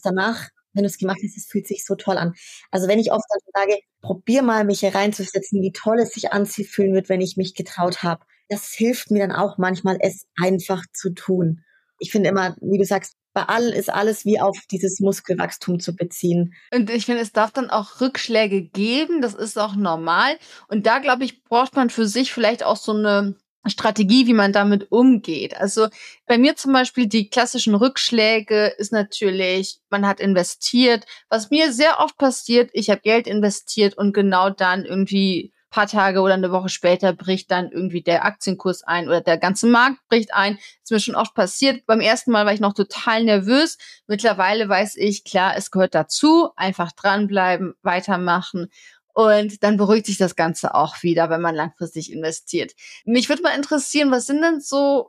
es gemacht hast, es fühlt sich so toll an. Also wenn ich oft dann sage, probier mal, mich hier reinzusetzen, wie toll es sich anfühlen wird, wenn ich mich getraut habe. Das hilft mir dann auch manchmal, es einfach zu tun. Ich finde immer, wie du sagst, bei allen ist alles wie auf dieses Muskelwachstum zu beziehen. Und ich finde, es darf dann auch Rückschläge geben, das ist auch normal. Und da, glaube ich, braucht man für sich vielleicht auch so eine Strategie, wie man damit umgeht. Also bei mir zum Beispiel die klassischen Rückschläge ist natürlich, man hat investiert. Was mir sehr oft passiert, ich habe Geld investiert und genau dann irgendwie paar Tage oder eine Woche später bricht dann irgendwie der Aktienkurs ein oder der ganze Markt bricht ein. Das ist mir schon oft passiert. Beim ersten Mal war ich noch total nervös. Mittlerweile weiß ich, klar, es gehört dazu. Einfach dranbleiben, weitermachen. Und dann beruhigt sich das Ganze auch wieder, wenn man langfristig investiert. Mich würde mal interessieren, was sind denn so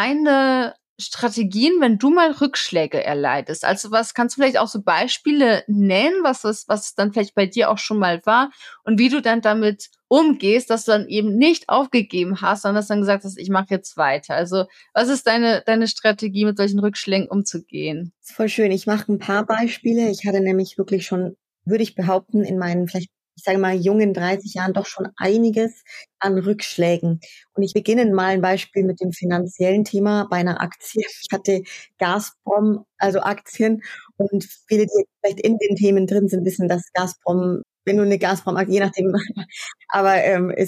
deine Strategien, wenn du mal Rückschläge erleidest? Also was kannst du vielleicht auch so Beispiele nennen, was dann vielleicht bei dir auch schon mal war und wie du dann damit umgehst, dass du dann eben nicht aufgegeben hast, sondern dass du dann gesagt hast, ich mache jetzt weiter. Also was ist deine Strategie, mit solchen Rückschlägen umzugehen? Das ist voll schön. Ich mache ein paar Beispiele. Ich hatte nämlich wirklich schon, würde ich behaupten, in meinen vielleicht, ich sage mal, jungen 30 Jahren doch schon einiges an Rückschlägen. Und ich beginne mal ein Beispiel mit dem finanziellen Thema bei einer Aktie. Ich hatte Gazprom, also Aktien. Und viele, die vielleicht in den Themen drin sind, wissen, dass Gazprom, wenn du eine Gazprom-Aktie, je nachdem, aber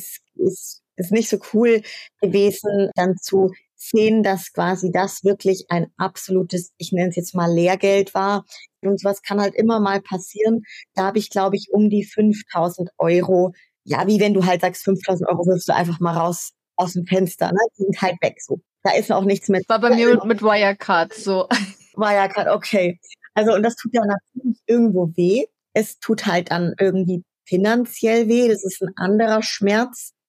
ist nicht so cool gewesen, dann zu sehen, dass quasi das wirklich ein absolutes, ich nenne es jetzt mal Lehrgeld war. Und sowas kann halt immer mal passieren. Da habe ich, glaube ich, um die 5.000 Euro, ja, wie wenn du halt sagst, 5.000 Euro wirfst du einfach mal raus aus dem Fenster, ne? Die sind halt weg, so. Da ist auch nichts mehr. War bei mir mit Wirecard so. Wirecard, okay. Also, und das tut ja natürlich irgendwo weh. Es tut halt dann irgendwie finanziell weh. Das ist ein anderer Schmerz.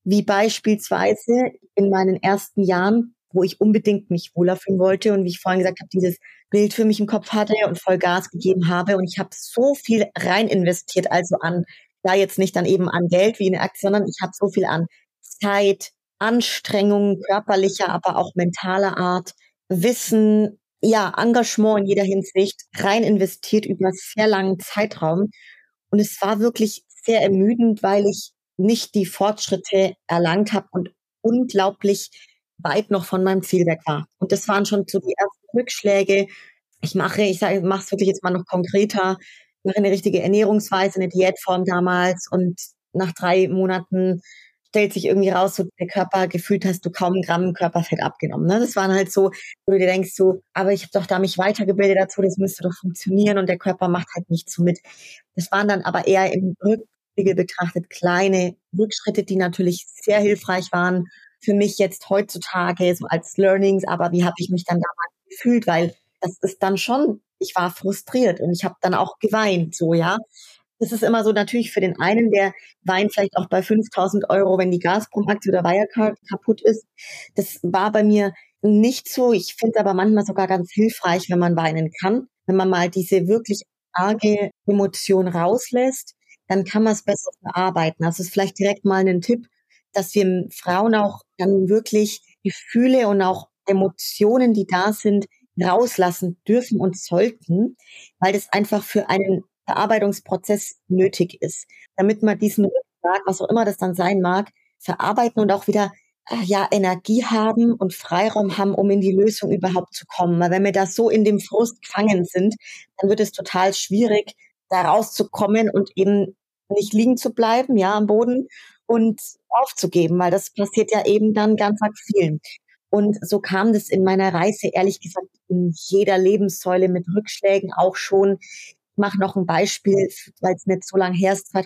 wie beispielsweise in meinen ersten Jahren, wo ich unbedingt mich wohler fühlen wollte und wie ich vorhin gesagt habe, dieses Bild für mich im Kopf hatte und voll Gas gegeben habe. Und ich habe so viel rein investiert, also an, da jetzt nicht dann eben an Geld wie eine Aktie, sondern ich habe so viel an Zeit, Anstrengung, körperlicher, aber auch mentaler Art, Wissen, ja, Engagement in jeder Hinsicht rein investiert über einen sehr langen Zeitraum. Und es war wirklich sehr ermüdend, weil ich nicht die Fortschritte erlangt habe und unglaublich weit noch von meinem Ziel weg war. Und das waren schon so die ersten Rückschläge. Ich mache es wirklich jetzt mal noch konkreter, mache eine richtige Ernährungsweise, eine Diätform damals und nach 3 Monaten stellt sich irgendwie raus, so der Körper, gefühlt hast du kaum 1 Gramm Körperfett abgenommen. Ne? Das waren halt so, wo du dir denkst, so, aber ich habe doch da mich weitergebildet dazu, das müsste doch funktionieren und der Körper macht halt nicht so mit. Das waren dann aber eher im Rückspiegel betrachtet kleine Rückschritte, die natürlich sehr hilfreich waren für mich jetzt heutzutage, so als Learnings, aber wie habe ich mich dann damals gefühlt, weil das ist dann schon, ich war frustriert und ich habe dann auch geweint, so, ja. Das ist immer so natürlich für den einen, der weint vielleicht auch bei 5.000 Euro, wenn die Gazprom-Aktie oder Wirecard kaputt ist. Das war bei mir nicht so. Ich finde es aber manchmal sogar ganz hilfreich, wenn man weinen kann. Wenn man mal diese wirklich arge Emotion rauslässt, dann kann man es besser verarbeiten. Also es ist vielleicht direkt mal ein Tipp, dass wir Frauen auch dann wirklich Gefühle und auch Emotionen, die da sind, rauslassen dürfen und sollten, weil das einfach für einen Verarbeitungsprozess nötig ist, damit man diesen Rückschlag, was auch immer das dann sein mag, verarbeiten und auch wieder Energie haben und Freiraum haben, um in die Lösung überhaupt zu kommen. Weil wenn wir da so in dem Frust gefangen sind, dann wird es total schwierig, da rauszukommen und eben nicht liegen zu bleiben, ja, am Boden und aufzugeben, weil das passiert ja eben dann ganz arg vielen. Und so kam das in meiner Reise, ehrlich gesagt, in jeder Lebenssäule mit Rückschlägen auch schon. Ich mache noch ein Beispiel, weil es nicht so lange her ist.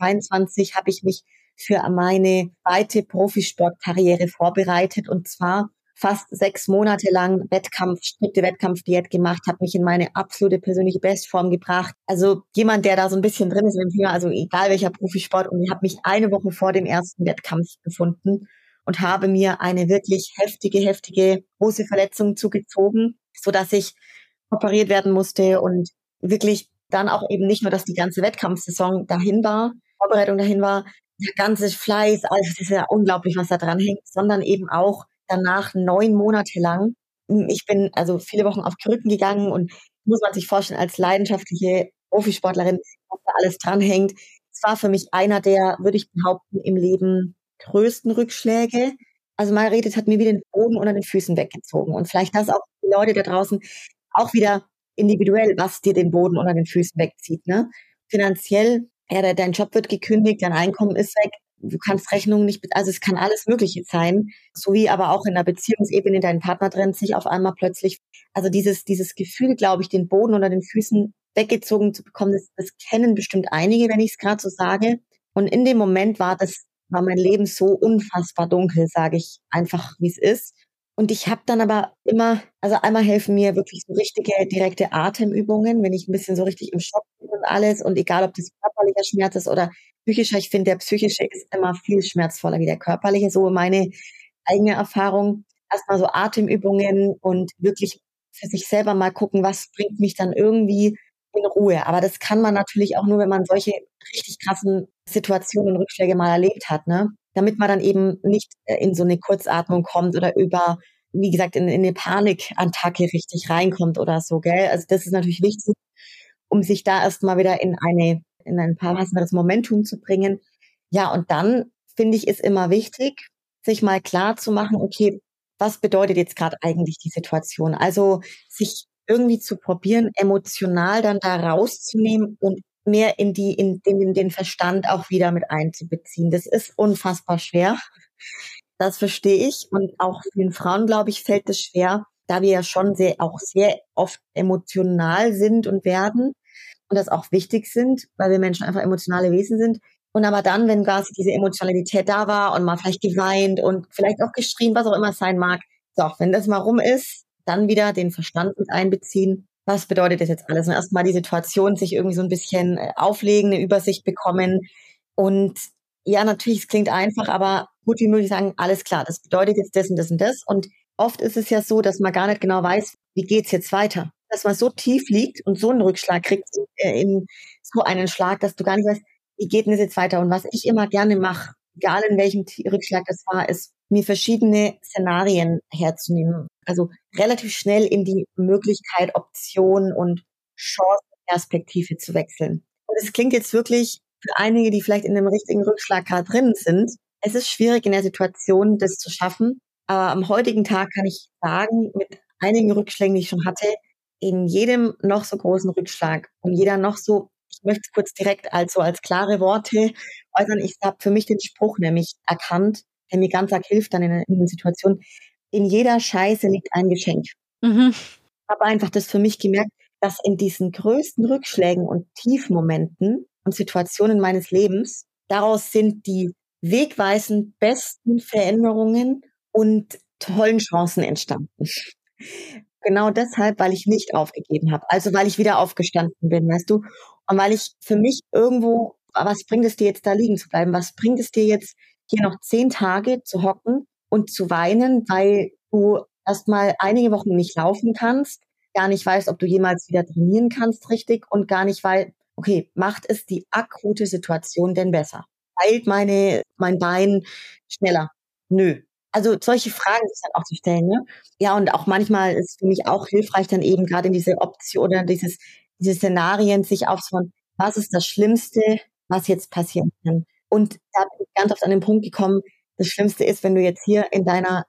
2022 habe ich mich für meine zweite Profisportkarriere vorbereitet und zwar fast 6 Monate lang strikte Wettkampfdiät gemacht, habe mich in meine absolute persönliche Bestform gebracht. Also jemand, der da so ein bisschen drin ist im Thema, also egal welcher Profisport, und ich habe mich eine Woche vor dem ersten Wettkampf gefunden und habe mir eine wirklich heftige große Verletzung zugezogen, so dass ich operiert werden musste und wirklich dann auch eben nicht nur, dass die ganze Wettkampfsaison dahin war, Vorbereitung dahin war, der ganze Fleiß, alles, das ist ja unglaublich, was da dran hängt, sondern eben auch danach 9 Monate lang. Ich bin also viele Wochen auf Krücken gegangen und muss man sich vorstellen, als leidenschaftliche Profisportlerin, was da alles dranhängt. Es war für mich einer der, würde ich behaupten, im Leben größten Rückschläge. Also Margaret hat mir wieder den Boden unter den Füßen weggezogen. Und vielleicht das auch die Leute da draußen auch wieder individuell, was dir den Boden unter den Füßen wegzieht. Ne? Finanziell, ja, dein Job wird gekündigt, dein Einkommen ist weg, du kannst Rechnungen nicht, also es kann alles Mögliche sein, sowie aber auch in der Beziehungsebene, dein Partner trennt sich auf einmal plötzlich. Also dieses Gefühl, glaube ich, den Boden unter den Füßen weggezogen zu bekommen, das kennen bestimmt einige, wenn ich es gerade so sage. Und in dem Moment war mein Leben so unfassbar dunkel, sage ich einfach, wie es ist. Und ich habe dann aber einmal helfen mir wirklich so richtige, direkte Atemübungen, wenn ich ein bisschen so richtig im Schock bin und alles. Und egal, ob das körperlicher Schmerz ist oder psychischer, ich finde, der psychische ist immer viel schmerzvoller wie der körperliche. So meine eigene Erfahrung. Erstmal so Atemübungen und wirklich für sich selber mal gucken, was bringt mich dann irgendwie in Ruhe. Aber das kann man natürlich auch nur, wenn man solche richtig krassen Situationen und Rückschläge mal erlebt hat, ne? Damit man dann eben nicht in so eine Kurzatmung kommt oder wie gesagt, in eine Panikattacke richtig reinkommt oder so, gell? Also das ist natürlich wichtig, um sich da erstmal wieder in ein passenderes Momentum zu bringen. Ja, und dann, finde ich, ist immer wichtig, sich mal klar zu machen, okay, was bedeutet jetzt gerade eigentlich die Situation? Also sich irgendwie zu probieren, emotional dann da rauszunehmen und mehr in den Verstand auch wieder mit einzubeziehen. Das ist unfassbar schwer. Das verstehe ich. Und auch vielen Frauen, glaube ich, fällt es schwer, da wir ja schon sehr oft emotional sind und werden und das auch wichtig sind, weil wir Menschen einfach emotionale Wesen sind. Und aber dann, wenn quasi diese Emotionalität da war und mal vielleicht geweint und vielleicht auch geschrien, was auch immer es sein mag, so, wenn das mal rum ist, dann wieder den Verstand mit einbeziehen. Was bedeutet das jetzt alles? Und erstmal die Situation sich irgendwie so ein bisschen auflegen, eine Übersicht bekommen. Und ja, natürlich, es klingt einfach, aber gut wie möglich sagen, alles klar, das bedeutet jetzt das und das und das. Und oft ist es ja so, dass man gar nicht genau weiß, wie geht's jetzt weiter. Dass man so tief liegt und so einen Rückschlag kriegt, in so einen Schlag, dass du gar nicht weißt, wie geht denn das jetzt weiter? Und was ich immer gerne mache, egal in welchem Rückschlag das war, ist, mir verschiedene Szenarien herzunehmen. Also relativ schnell in die Möglichkeit, Option und Chancenperspektive zu wechseln. Und es klingt jetzt wirklich für einige, die vielleicht in einem richtigen Rückschlag gerade drin sind, es ist schwierig in der Situation, das zu schaffen. Aber am heutigen Tag kann ich sagen, mit einigen Rückschlägen, die ich schon hatte, in jedem noch so großen Rückschlag und jeder noch so, ich möchte es kurz direkt als klare Worte äußern, ich habe für mich den Spruch nämlich erkannt, der mir ganz arg hilft dann in den Situationen, in jeder Scheiße liegt ein Geschenk. Mhm. Ich habe einfach das für mich gemerkt, dass in diesen größten Rückschlägen und Tiefmomenten und Situationen meines Lebens, daraus sind die wegweisend besten Veränderungen und tollen Chancen entstanden. Genau deshalb, weil ich nicht aufgegeben habe. Also weil ich wieder aufgestanden bin, weißt du? Und weil ich für mich irgendwo, was bringt es dir jetzt da liegen zu bleiben? Was bringt es dir jetzt hier noch 10 Tage zu hocken und zu weinen, weil du erstmal einige Wochen nicht laufen kannst, gar nicht weißt, ob du jemals wieder trainieren kannst richtig und gar nicht weißt, okay, macht es die akute Situation denn besser? Heilt mein Bein schneller? Nö. Also solche Fragen sich dann auch zu stellen, ne? Ja, und auch manchmal ist für mich auch hilfreich, dann eben gerade in diese Option oder diese Szenarien sich aufzubauen, was ist das Schlimmste, was jetzt passieren kann? Und da bin ich ganz oft an den Punkt gekommen, das Schlimmste ist, wenn du jetzt hier in deiner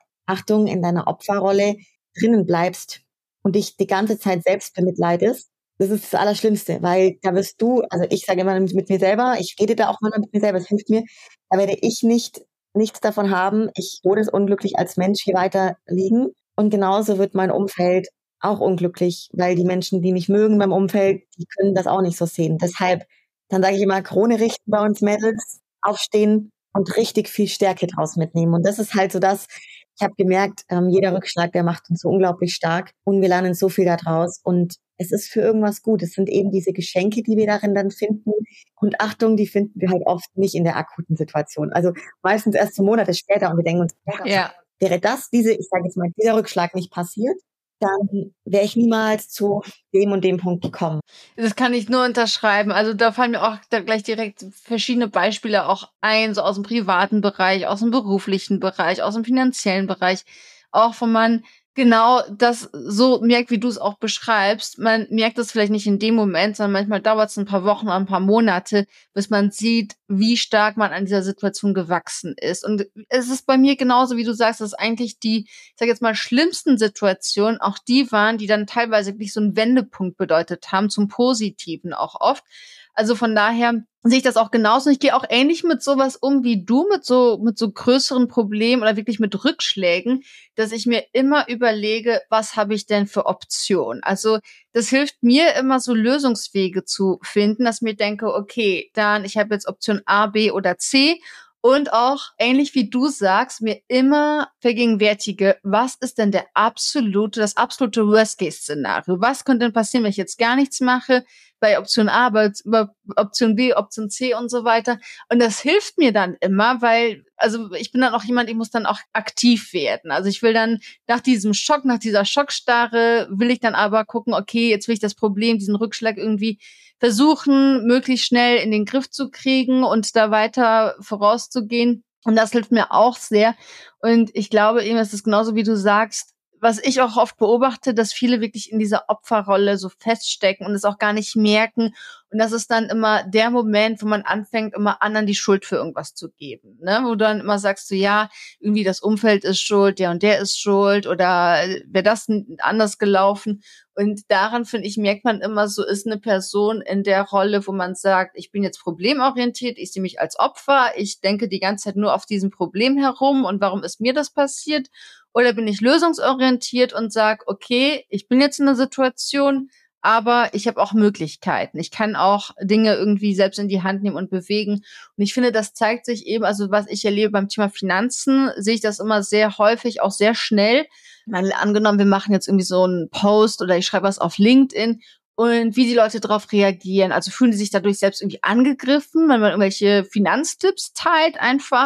Opferrolle drinnen bleibst und dich die ganze Zeit selbst bemitleidest. Das ist das Allerschlimmste, weil da wirst du, also ich sage immer mit mir selber, ich rede da auch mal mit mir selber, es hilft mir, da werde ich nichts davon haben, ich todesunglücklich als Mensch hier weiter liegen. Und genauso wird mein Umfeld auch unglücklich, weil die Menschen, die mich mögen beim Umfeld, die können das auch nicht so sehen. Deshalb, dann sage ich immer, Krone richten bei uns Mädels, aufstehen und richtig viel Stärke draus mitnehmen. Und das ist halt so das, ich habe gemerkt, jeder Rückschlag, der macht uns so unglaublich stark und wir lernen so viel daraus und es ist für irgendwas gut. Es sind eben diese Geschenke, die wir darin dann finden. Und Achtung, die finden wir halt oft nicht in der akuten Situation. Also meistens erst so Monate später und wir denken uns, Ja. wäre ich sage jetzt mal, dieser Rückschlag nicht passiert, dann wäre ich niemals zu dem und dem Punkt gekommen. Das kann ich nur unterschreiben. Also da fallen mir auch da gleich direkt verschiedene Beispiele auch ein, so aus dem privaten Bereich, aus dem beruflichen Bereich, aus dem finanziellen Bereich, auch von man genau das so merkt, wie du es auch beschreibst. Man merkt das vielleicht nicht in dem Moment, sondern manchmal dauert es ein paar Wochen oder ein paar Monate, bis man sieht, wie stark man an dieser Situation gewachsen ist. Und es ist bei mir genauso, wie du sagst, dass eigentlich die, ich sage jetzt mal, schlimmsten Situationen auch die waren, die dann teilweise wirklich so einen Wendepunkt bedeutet haben, zum Positiven auch oft. Also von daher sehe ich das auch genauso. Und ich gehe auch ähnlich mit sowas um wie du, mit so größeren Problemen oder wirklich mit Rückschlägen, dass ich mir immer überlege, was habe ich denn für Optionen? Also das hilft mir immer so Lösungswege zu finden, dass ich mir denke, okay, dann ich habe jetzt Option A, B oder C. Und auch, ähnlich wie du sagst, mir immer vergegenwärtige, was ist denn das absolute Worst-Case-Szenario? Was könnte denn passieren, wenn ich jetzt gar nichts mache? Bei Option A, bei Option B, Option C und so weiter. Und das hilft mir dann immer, weil, also ich bin dann auch jemand, ich muss dann auch aktiv werden. Also ich will dann nach diesem Schock, nach dieser Schockstarre, will ich dann aber gucken, okay, jetzt will ich das Problem, diesen Rückschlag irgendwie versuchen, möglichst schnell in den Griff zu kriegen und da weiter vorauszugehen. Und das hilft mir auch sehr. Und ich glaube eben, es ist genauso, wie du sagst, was ich auch oft beobachte, dass viele wirklich in dieser Opferrolle so feststecken und es auch gar nicht merken. Und das ist dann immer der Moment, wo man anfängt, immer anderen die Schuld für irgendwas zu geben, ne? Wo du dann immer sagst, so, ja, irgendwie das Umfeld ist schuld, der und der ist schuld oder wäre das anders gelaufen. Und daran, finde ich, merkt man immer, so ist eine Person in der Rolle, wo man sagt, ich bin jetzt problemorientiert, ich sehe mich als Opfer, ich denke die ganze Zeit nur auf diesem Problem herum und warum ist mir das passiert? Oder bin ich lösungsorientiert und sage, okay, ich bin jetzt in einer Situation, aber ich habe auch Möglichkeiten. Ich kann auch Dinge irgendwie selbst in die Hand nehmen und bewegen. Und ich finde, das zeigt sich eben, also was ich erlebe beim Thema Finanzen, sehe ich das immer sehr häufig, auch sehr schnell. Mal angenommen, wir machen jetzt irgendwie so einen Post oder ich schreibe was auf LinkedIn und wie die Leute darauf reagieren. Also fühlen die sich dadurch selbst irgendwie angegriffen, wenn man irgendwelche Finanztipps teilt einfach.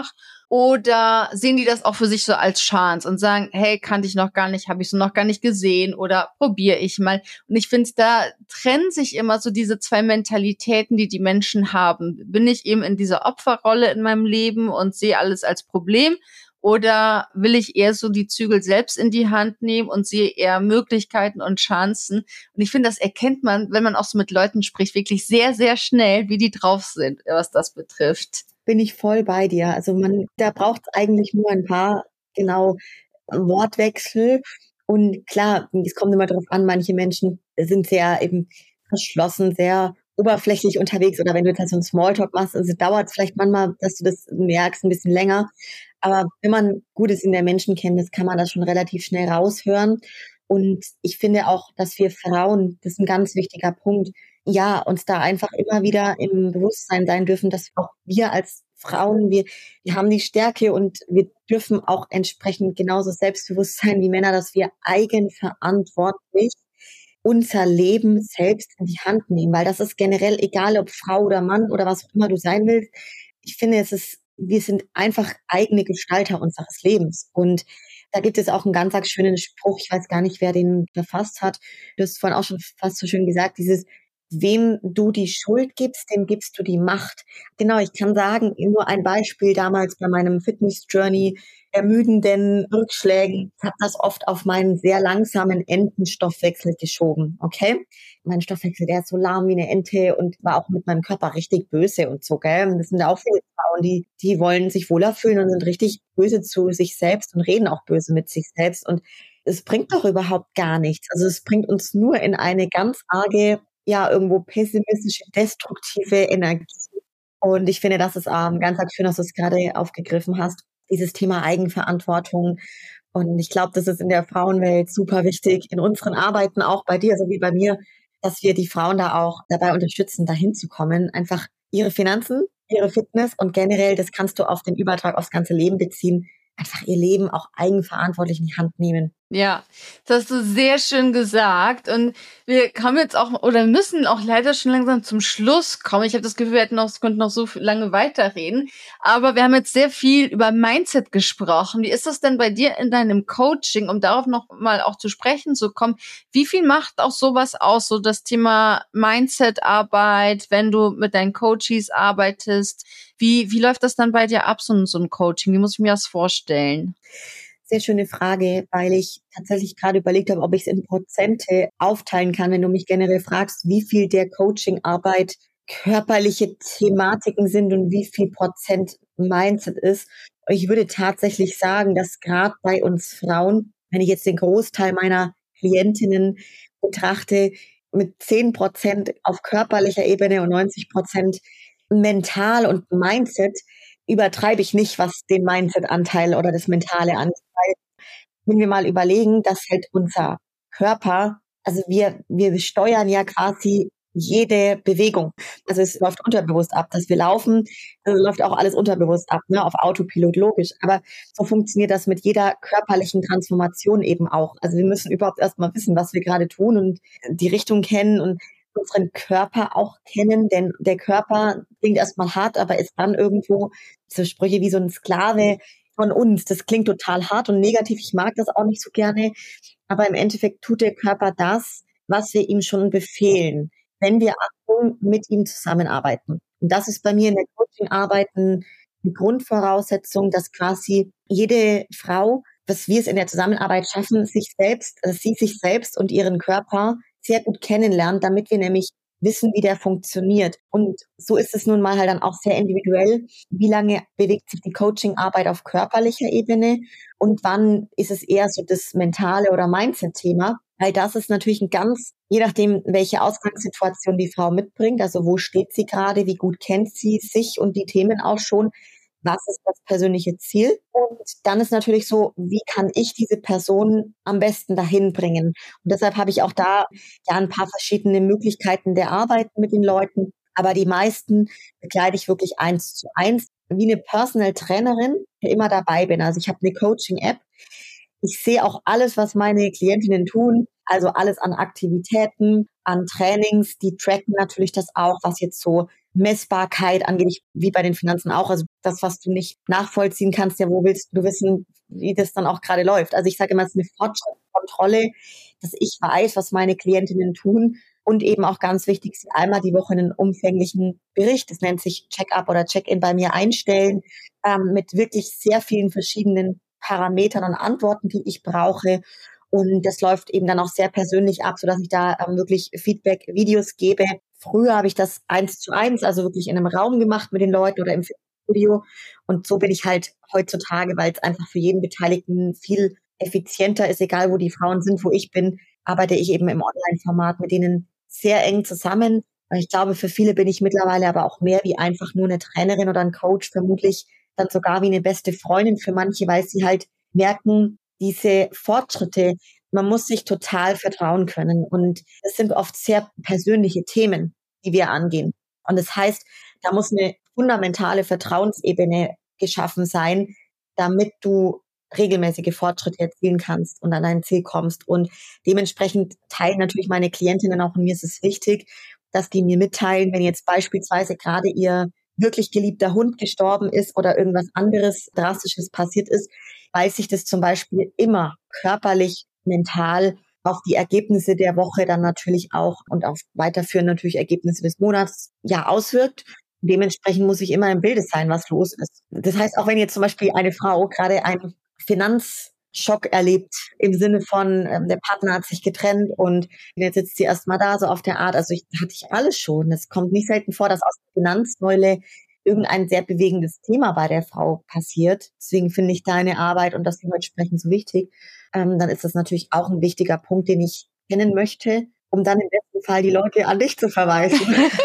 Oder sehen die das auch für sich so als Chance und sagen, hey, kannte ich noch gar nicht, habe ich so noch gar nicht gesehen oder probiere ich mal. Und ich finde, da trennen sich immer so diese zwei Mentalitäten, die die Menschen haben. Bin ich eben in dieser Opferrolle in meinem Leben und sehe alles als Problem? Oder will ich eher so die Zügel selbst in die Hand nehmen und sehe eher Möglichkeiten und Chancen? Und ich finde, das erkennt man, wenn man auch so mit Leuten spricht, wirklich sehr, sehr schnell, wie die drauf sind, was das betrifft. Bin ich voll bei dir. Also da braucht es eigentlich nur ein paar, genau, Wortwechsel. Und klar, es kommt immer darauf an, manche Menschen sind sehr eben verschlossen, sehr oberflächlich unterwegs. Oder wenn du jetzt so einen Smalltalk machst, also dauert es vielleicht manchmal, dass du das merkst, ein bisschen länger. Aber wenn man gut ist in der Menschenkenntnis, kann man das schon relativ schnell raushören. Und ich finde auch, dass wir Frauen, das ist ein ganz wichtiger Punkt, ja, uns da einfach immer wieder im Bewusstsein sein dürfen, dass auch wir als Frauen, wir haben die Stärke und wir dürfen auch entsprechend genauso selbstbewusst sein wie Männer, dass wir eigenverantwortlich unser Leben selbst in die Hand nehmen, weil das ist generell egal, ob Frau oder Mann oder was auch immer du sein willst. Ich finde, wir sind einfach eigene Gestalter unseres Lebens. Und da gibt es auch einen ganz, ganz schönen Spruch, ich weiß gar nicht, wer den verfasst hat. Du hast vorhin auch schon fast so schön gesagt, wem du die Schuld gibst, dem gibst du die Macht. Genau, ich kann sagen, nur ein Beispiel damals bei meinem Fitness-Journey, ermüdenden Rückschlägen, habe das oft auf meinen sehr langsamen Entenstoffwechsel geschoben, okay? Mein Stoffwechsel, der ist so lahm wie eine Ente und war auch mit meinem Körper richtig böse und so, gell? Und das sind auch viele Frauen, die wollen sich wohler fühlen und sind richtig böse zu sich selbst und reden auch böse mit sich selbst. Und es bringt doch überhaupt gar nichts. Also es bringt uns nur in eine ganz arge, ja, irgendwo pessimistische, destruktive Energie. Und ich finde, das ist ganz, ganz schön, dass du es gerade aufgegriffen hast, dieses Thema Eigenverantwortung. Und ich glaube, das ist in der Frauenwelt super wichtig, in unseren Arbeiten, auch bei dir, so wie bei mir, dass wir die Frauen da auch dabei unterstützen, dahin zu kommen, einfach ihre Finanzen, ihre Fitness und generell, das kannst du auf den Übertrag aufs ganze Leben beziehen, einfach ihr Leben auch eigenverantwortlich in die Hand nehmen. Ja, das hast du sehr schön gesagt. Und wir kommen jetzt auch oder müssen auch leider schon langsam zum Schluss kommen. Ich habe das Gefühl, könnten noch so lange weiterreden. Aber wir haben jetzt sehr viel über Mindset gesprochen. Wie ist das denn bei dir in deinem Coaching, um darauf noch mal auch zu sprechen zu kommen? Wie viel macht auch sowas aus, so das Thema Mindset-Arbeit, wenn du mit deinen Coaches arbeitest? Wie läuft das dann bei dir ab, so ein Coaching? Wie muss ich mir das vorstellen? Sehr schöne Frage, weil ich tatsächlich gerade überlegt habe, ob ich es in Prozente aufteilen kann, wenn du mich generell fragst, wie viel der Coachingarbeit körperliche Thematiken sind und wie viel Prozent Mindset ist. Ich würde tatsächlich sagen, dass gerade bei uns Frauen, wenn ich jetzt den Großteil meiner Klientinnen betrachte, mit 10% auf körperlicher Ebene und 90% mental und Mindset, übertreibe ich nicht, was den Mindset-Anteil oder das Mentale angeht. Wenn wir mal überlegen, dass halt unser Körper, also wir steuern ja quasi jede Bewegung. Also es läuft unterbewusst ab, dass wir laufen, also läuft auch alles unterbewusst ab, ne, auf Autopilot, logisch. Aber so funktioniert das mit jeder körperlichen Transformation eben auch. Also wir müssen überhaupt erstmal wissen, was wir gerade tun und die Richtung kennen und unseren Körper auch kennen, denn der Körper klingt erstmal hart, aber ist dann irgendwo so Sprüche wie so ein Sklave von uns. Das klingt total hart und negativ. Ich mag das auch nicht so gerne. Aber im Endeffekt tut der Körper das, was wir ihm schon befehlen, wenn wir mit ihm zusammenarbeiten. Und das ist bei mir in der Coaching-Arbeit eine Grundvoraussetzung, dass quasi jede Frau, dass wir es in der Zusammenarbeit schaffen, sie sich selbst und ihren Körper sehr gut kennenlernt, damit wir nämlich wissen, wie der funktioniert. Und so ist es nun mal halt dann auch sehr individuell. Wie lange bewegt sich die Coaching-Arbeit auf körperlicher Ebene und wann ist es eher so das mentale oder Mindset-Thema? Weil das ist natürlich je nachdem, welche Ausgangssituation die Frau mitbringt, also wo steht sie gerade, wie gut kennt sie sich und die Themen auch schon, was ist das persönliche Ziel? Und dann ist natürlich so, wie kann ich diese Person am besten dahin bringen? Und deshalb habe ich auch da ja ein paar verschiedene Möglichkeiten der Arbeit mit den Leuten. Aber die meisten begleite ich wirklich 1:1, wie eine Personal Trainerin, der immer dabei bin. Also ich habe eine Coaching-App. Ich sehe auch alles, was meine Klientinnen tun, also alles an Aktivitäten, an Trainings. Die tracken natürlich das auch, was jetzt so Messbarkeit angeht, wie bei den Finanzen auch. Also das, was du nicht nachvollziehen kannst, ja, wo willst du wissen, wie das dann auch gerade läuft? Also ich sage immer, es ist eine Fortschrittskontrolle, dass ich weiß, was meine Klientinnen tun und eben auch ganz wichtig, sie einmal die Woche einen umfänglichen Bericht, das nennt sich Check-up oder Check-in bei mir einstellen, mit wirklich sehr vielen verschiedenen Parametern und Antworten, die ich brauche. Und das läuft eben dann auch sehr persönlich ab, sodass ich da wirklich Feedback-Videos gebe. Früher habe ich das 1:1, also wirklich in einem Raum gemacht mit den Leuten oder im Studio. Und so bin ich halt heutzutage, weil es einfach für jeden Beteiligten viel effizienter ist, egal wo die Frauen sind, wo ich bin, arbeite ich eben im Online-Format mit denen sehr eng zusammen. Ich glaube, für viele bin ich mittlerweile aber auch mehr wie einfach nur eine Trainerin oder ein Coach, vermutlich dann sogar wie eine beste Freundin für manche, weil sie halt merken, diese Fortschritte, man muss sich total vertrauen können. Und das sind oft sehr persönliche Themen, die wir angehen. Und das heißt, da muss eine fundamentale Vertrauensebene geschaffen sein, damit du regelmäßige Fortschritte erzielen kannst und an dein Ziel kommst. Und dementsprechend teilen natürlich meine Klientinnen auch, und mir ist es wichtig, dass die mir mitteilen, wenn jetzt beispielsweise gerade ihr wirklich geliebter Hund gestorben ist oder irgendwas anderes Drastisches passiert ist, weiß ich das zum Beispiel immer körperlich, mental auf die Ergebnisse der Woche dann natürlich auch und auf weiterführend natürlich Ergebnisse des Monats auswirkt. Dementsprechend muss ich immer im Bilde sein, was los ist. Das heißt, auch wenn jetzt zum Beispiel eine Frau gerade einen Finanzschock erlebt, im Sinne von, der Partner hat sich getrennt und jetzt sitzt sie erstmal da, so auf der Art, also hatte ich alles schon. Es kommt nicht selten vor, dass aus der Finanzsäule irgendein sehr bewegendes Thema bei der Frau passiert. Deswegen finde ich deine Arbeit und dass wir heute sprechen so wichtig. Dann ist das natürlich auch ein wichtiger Punkt, den ich kennen möchte, um dann im besten Fall die Leute an dich zu verweisen.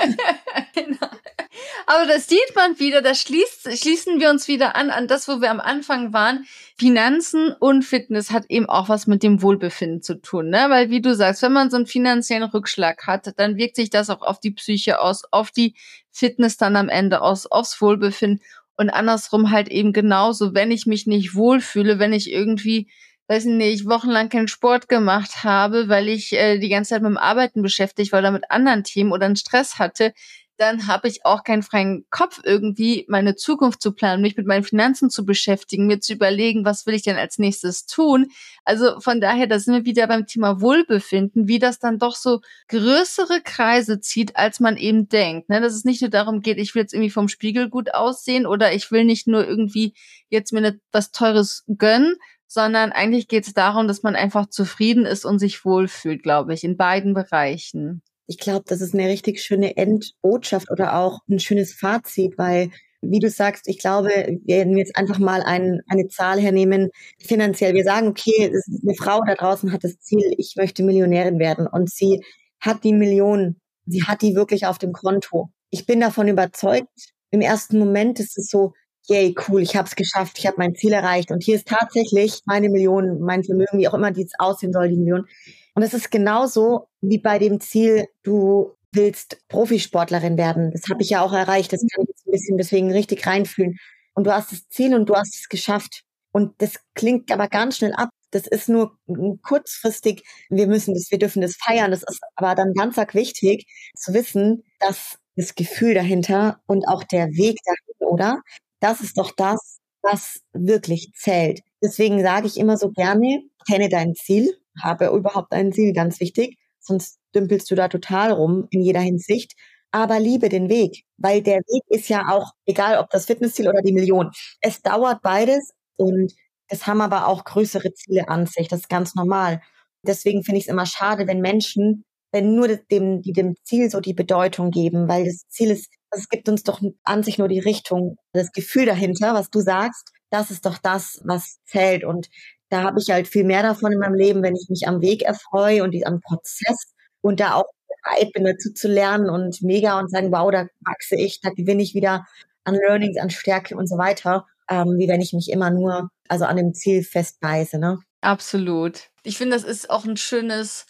Genau. Aber das sieht man wieder, da schließen wir uns wieder an das, wo wir am Anfang waren. Finanzen und Fitness hat eben auch was mit dem Wohlbefinden zu tun, ne? Weil wie du sagst, wenn man so einen finanziellen Rückschlag hat, dann wirkt sich das auch auf die Psyche aus, auf die Fitness dann am Ende aus, aufs Wohlbefinden und andersrum halt eben genauso, wenn ich mich nicht wohlfühle, wenn ich irgendwie, weiß nicht, wochenlang keinen Sport gemacht habe, weil ich die ganze Zeit mit dem Arbeiten beschäftigt war oder mit anderen Themen oder einen Stress hatte, dann habe ich auch keinen freien Kopf, irgendwie meine Zukunft zu planen, mich mit meinen Finanzen zu beschäftigen, mir zu überlegen, was will ich denn als nächstes tun. Also von daher, da sind wir wieder beim Thema Wohlbefinden, wie das dann doch so größere Kreise zieht, als man eben denkt. Ne? Dass es nicht nur darum geht, ich will jetzt irgendwie vom Spiegel gut aussehen oder ich will nicht nur irgendwie jetzt mir was Teures gönnen, sondern eigentlich geht es darum, dass man einfach zufrieden ist und sich wohlfühlt, glaube ich, in beiden Bereichen. Ich glaube, das ist eine richtig schöne Endbotschaft oder auch ein schönes Fazit, weil, wie du sagst, ich glaube, wenn wir jetzt einfach mal eine Zahl hernehmen, finanziell, wir sagen, okay, eine Frau da draußen hat das Ziel, ich möchte Millionärin werden und sie hat die Million, sie hat die wirklich auf dem Konto. Ich bin davon überzeugt, im ersten Moment ist es so, yay, cool, ich habe es geschafft, ich habe mein Ziel erreicht und hier ist tatsächlich meine Million, mein Vermögen, wie auch immer dies aussehen soll, die Million. Und es ist genauso wie bei dem Ziel, du willst Profisportlerin werden. Das habe ich ja auch erreicht. Das kann ich jetzt ein bisschen deswegen richtig reinfühlen. Und du hast das Ziel und du hast es geschafft. Und das klingt aber ganz schnell ab. Das ist nur kurzfristig. Wir dürfen das feiern. Das ist aber dann ganz arg wichtig zu wissen, dass das Gefühl dahinter und auch der Weg dahin, oder? Das ist doch das, was wirklich zählt. Deswegen sage ich immer so gerne, kenne dein Ziel. Habe überhaupt ein Ziel, ganz wichtig, sonst dümpelst du da total rum in jeder Hinsicht, aber liebe den Weg, weil der Weg ist ja auch, egal ob das Fitnessziel oder die Million, es dauert beides und es haben aber auch größere Ziele an sich, das ist ganz normal. Deswegen finde ich es immer schade, wenn Menschen, wenn nur dem Ziel so die Bedeutung geben, weil das Ziel ist, es gibt uns doch an sich nur die Richtung, das Gefühl dahinter, was du sagst, das ist doch das, was zählt und da habe ich halt viel mehr davon in meinem Leben, wenn ich mich am Weg erfreue und am Prozess und da auch bereit bin, dazu zu lernen und mega und sagen, wow, da wachse ich, da gewinne ich wieder an Learnings, an Stärke und so weiter, wie wenn ich mich immer nur an dem Ziel festbeiße, ne? Absolut. Ich finde, das ist auch ein schönes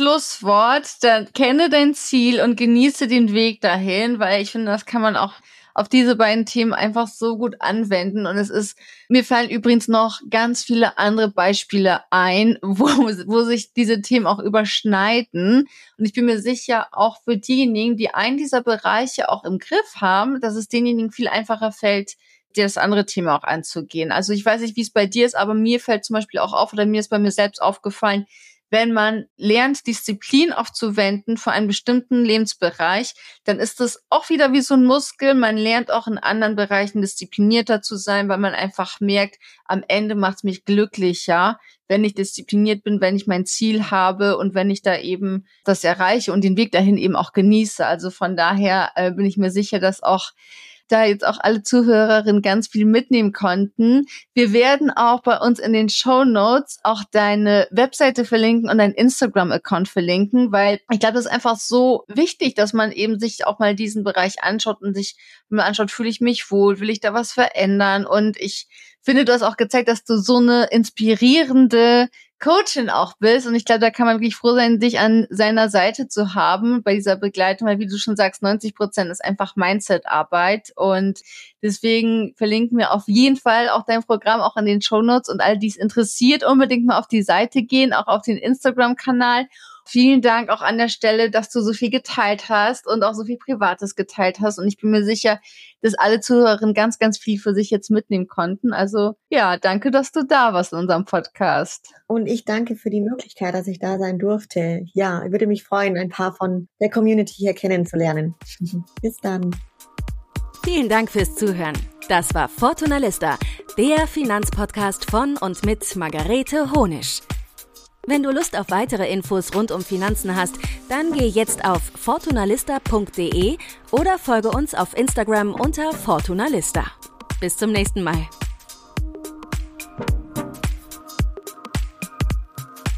Schlusswort. Dann kenne dein Ziel und genieße den Weg dahin, weil ich finde, das kann man auch auf diese beiden Themen einfach so gut anwenden. Und mir fallen übrigens noch ganz viele andere Beispiele ein, wo sich diese Themen auch überschneiden. Und ich bin mir sicher, auch für diejenigen, die einen dieser Bereiche auch im Griff haben, dass es denjenigen viel einfacher fällt, dir das andere Thema auch anzugehen. Also ich weiß nicht, wie es bei dir ist, aber mir fällt zum Beispiel auch auf, oder mir ist bei mir selbst aufgefallen, wenn man lernt, Disziplin aufzuwenden für einen bestimmten Lebensbereich, dann ist das auch wieder wie so ein Muskel. Man lernt auch in anderen Bereichen disziplinierter zu sein, weil man einfach merkt, am Ende macht es mich glücklicher, wenn ich diszipliniert bin, wenn ich mein Ziel habe und wenn ich da eben das erreiche und den Weg dahin eben auch genieße. Also von daher bin ich mir sicher, dass auch da jetzt auch alle Zuhörerinnen ganz viel mitnehmen konnten. Wir werden auch bei uns in den Shownotes auch deine Webseite verlinken und deinen Instagram-Account verlinken, weil ich glaube, das ist einfach so wichtig, dass man eben sich auch mal diesen Bereich anschaut und sich mal anschaut, fühle ich mich wohl, will ich da was verändern? Und ich finde, du hast auch gezeigt, dass du so eine inspirierende Coachin auch bist. Und ich glaube, da kann man wirklich froh sein, dich an seiner Seite zu haben bei dieser Begleitung, weil wie du schon sagst, 90% ist einfach Mindset-Arbeit. Und deswegen verlinken wir auf jeden Fall auch dein Programm auch in den Shownotes und all die es interessiert, unbedingt mal auf die Seite gehen, auch auf den Instagram-Kanal. Vielen Dank auch an der Stelle, dass du so viel geteilt hast und auch so viel Privates geteilt hast. Und ich bin mir sicher, dass alle Zuhörerinnen ganz, ganz viel für sich jetzt mitnehmen konnten. Also ja, danke, dass du da warst in unserem Podcast. Und ich danke für die Möglichkeit, dass ich da sein durfte. Ja, ich würde mich freuen, ein paar von der Community hier kennenzulernen. Bis dann. Vielen Dank fürs Zuhören. Das war Fortuna Lista, der Finanzpodcast von und mit Margarete Honisch. Wenn du Lust auf weitere Infos rund um Finanzen hast, dann geh jetzt auf fortunalista.de oder folge uns auf Instagram unter Fortunalista. Bis zum nächsten Mal.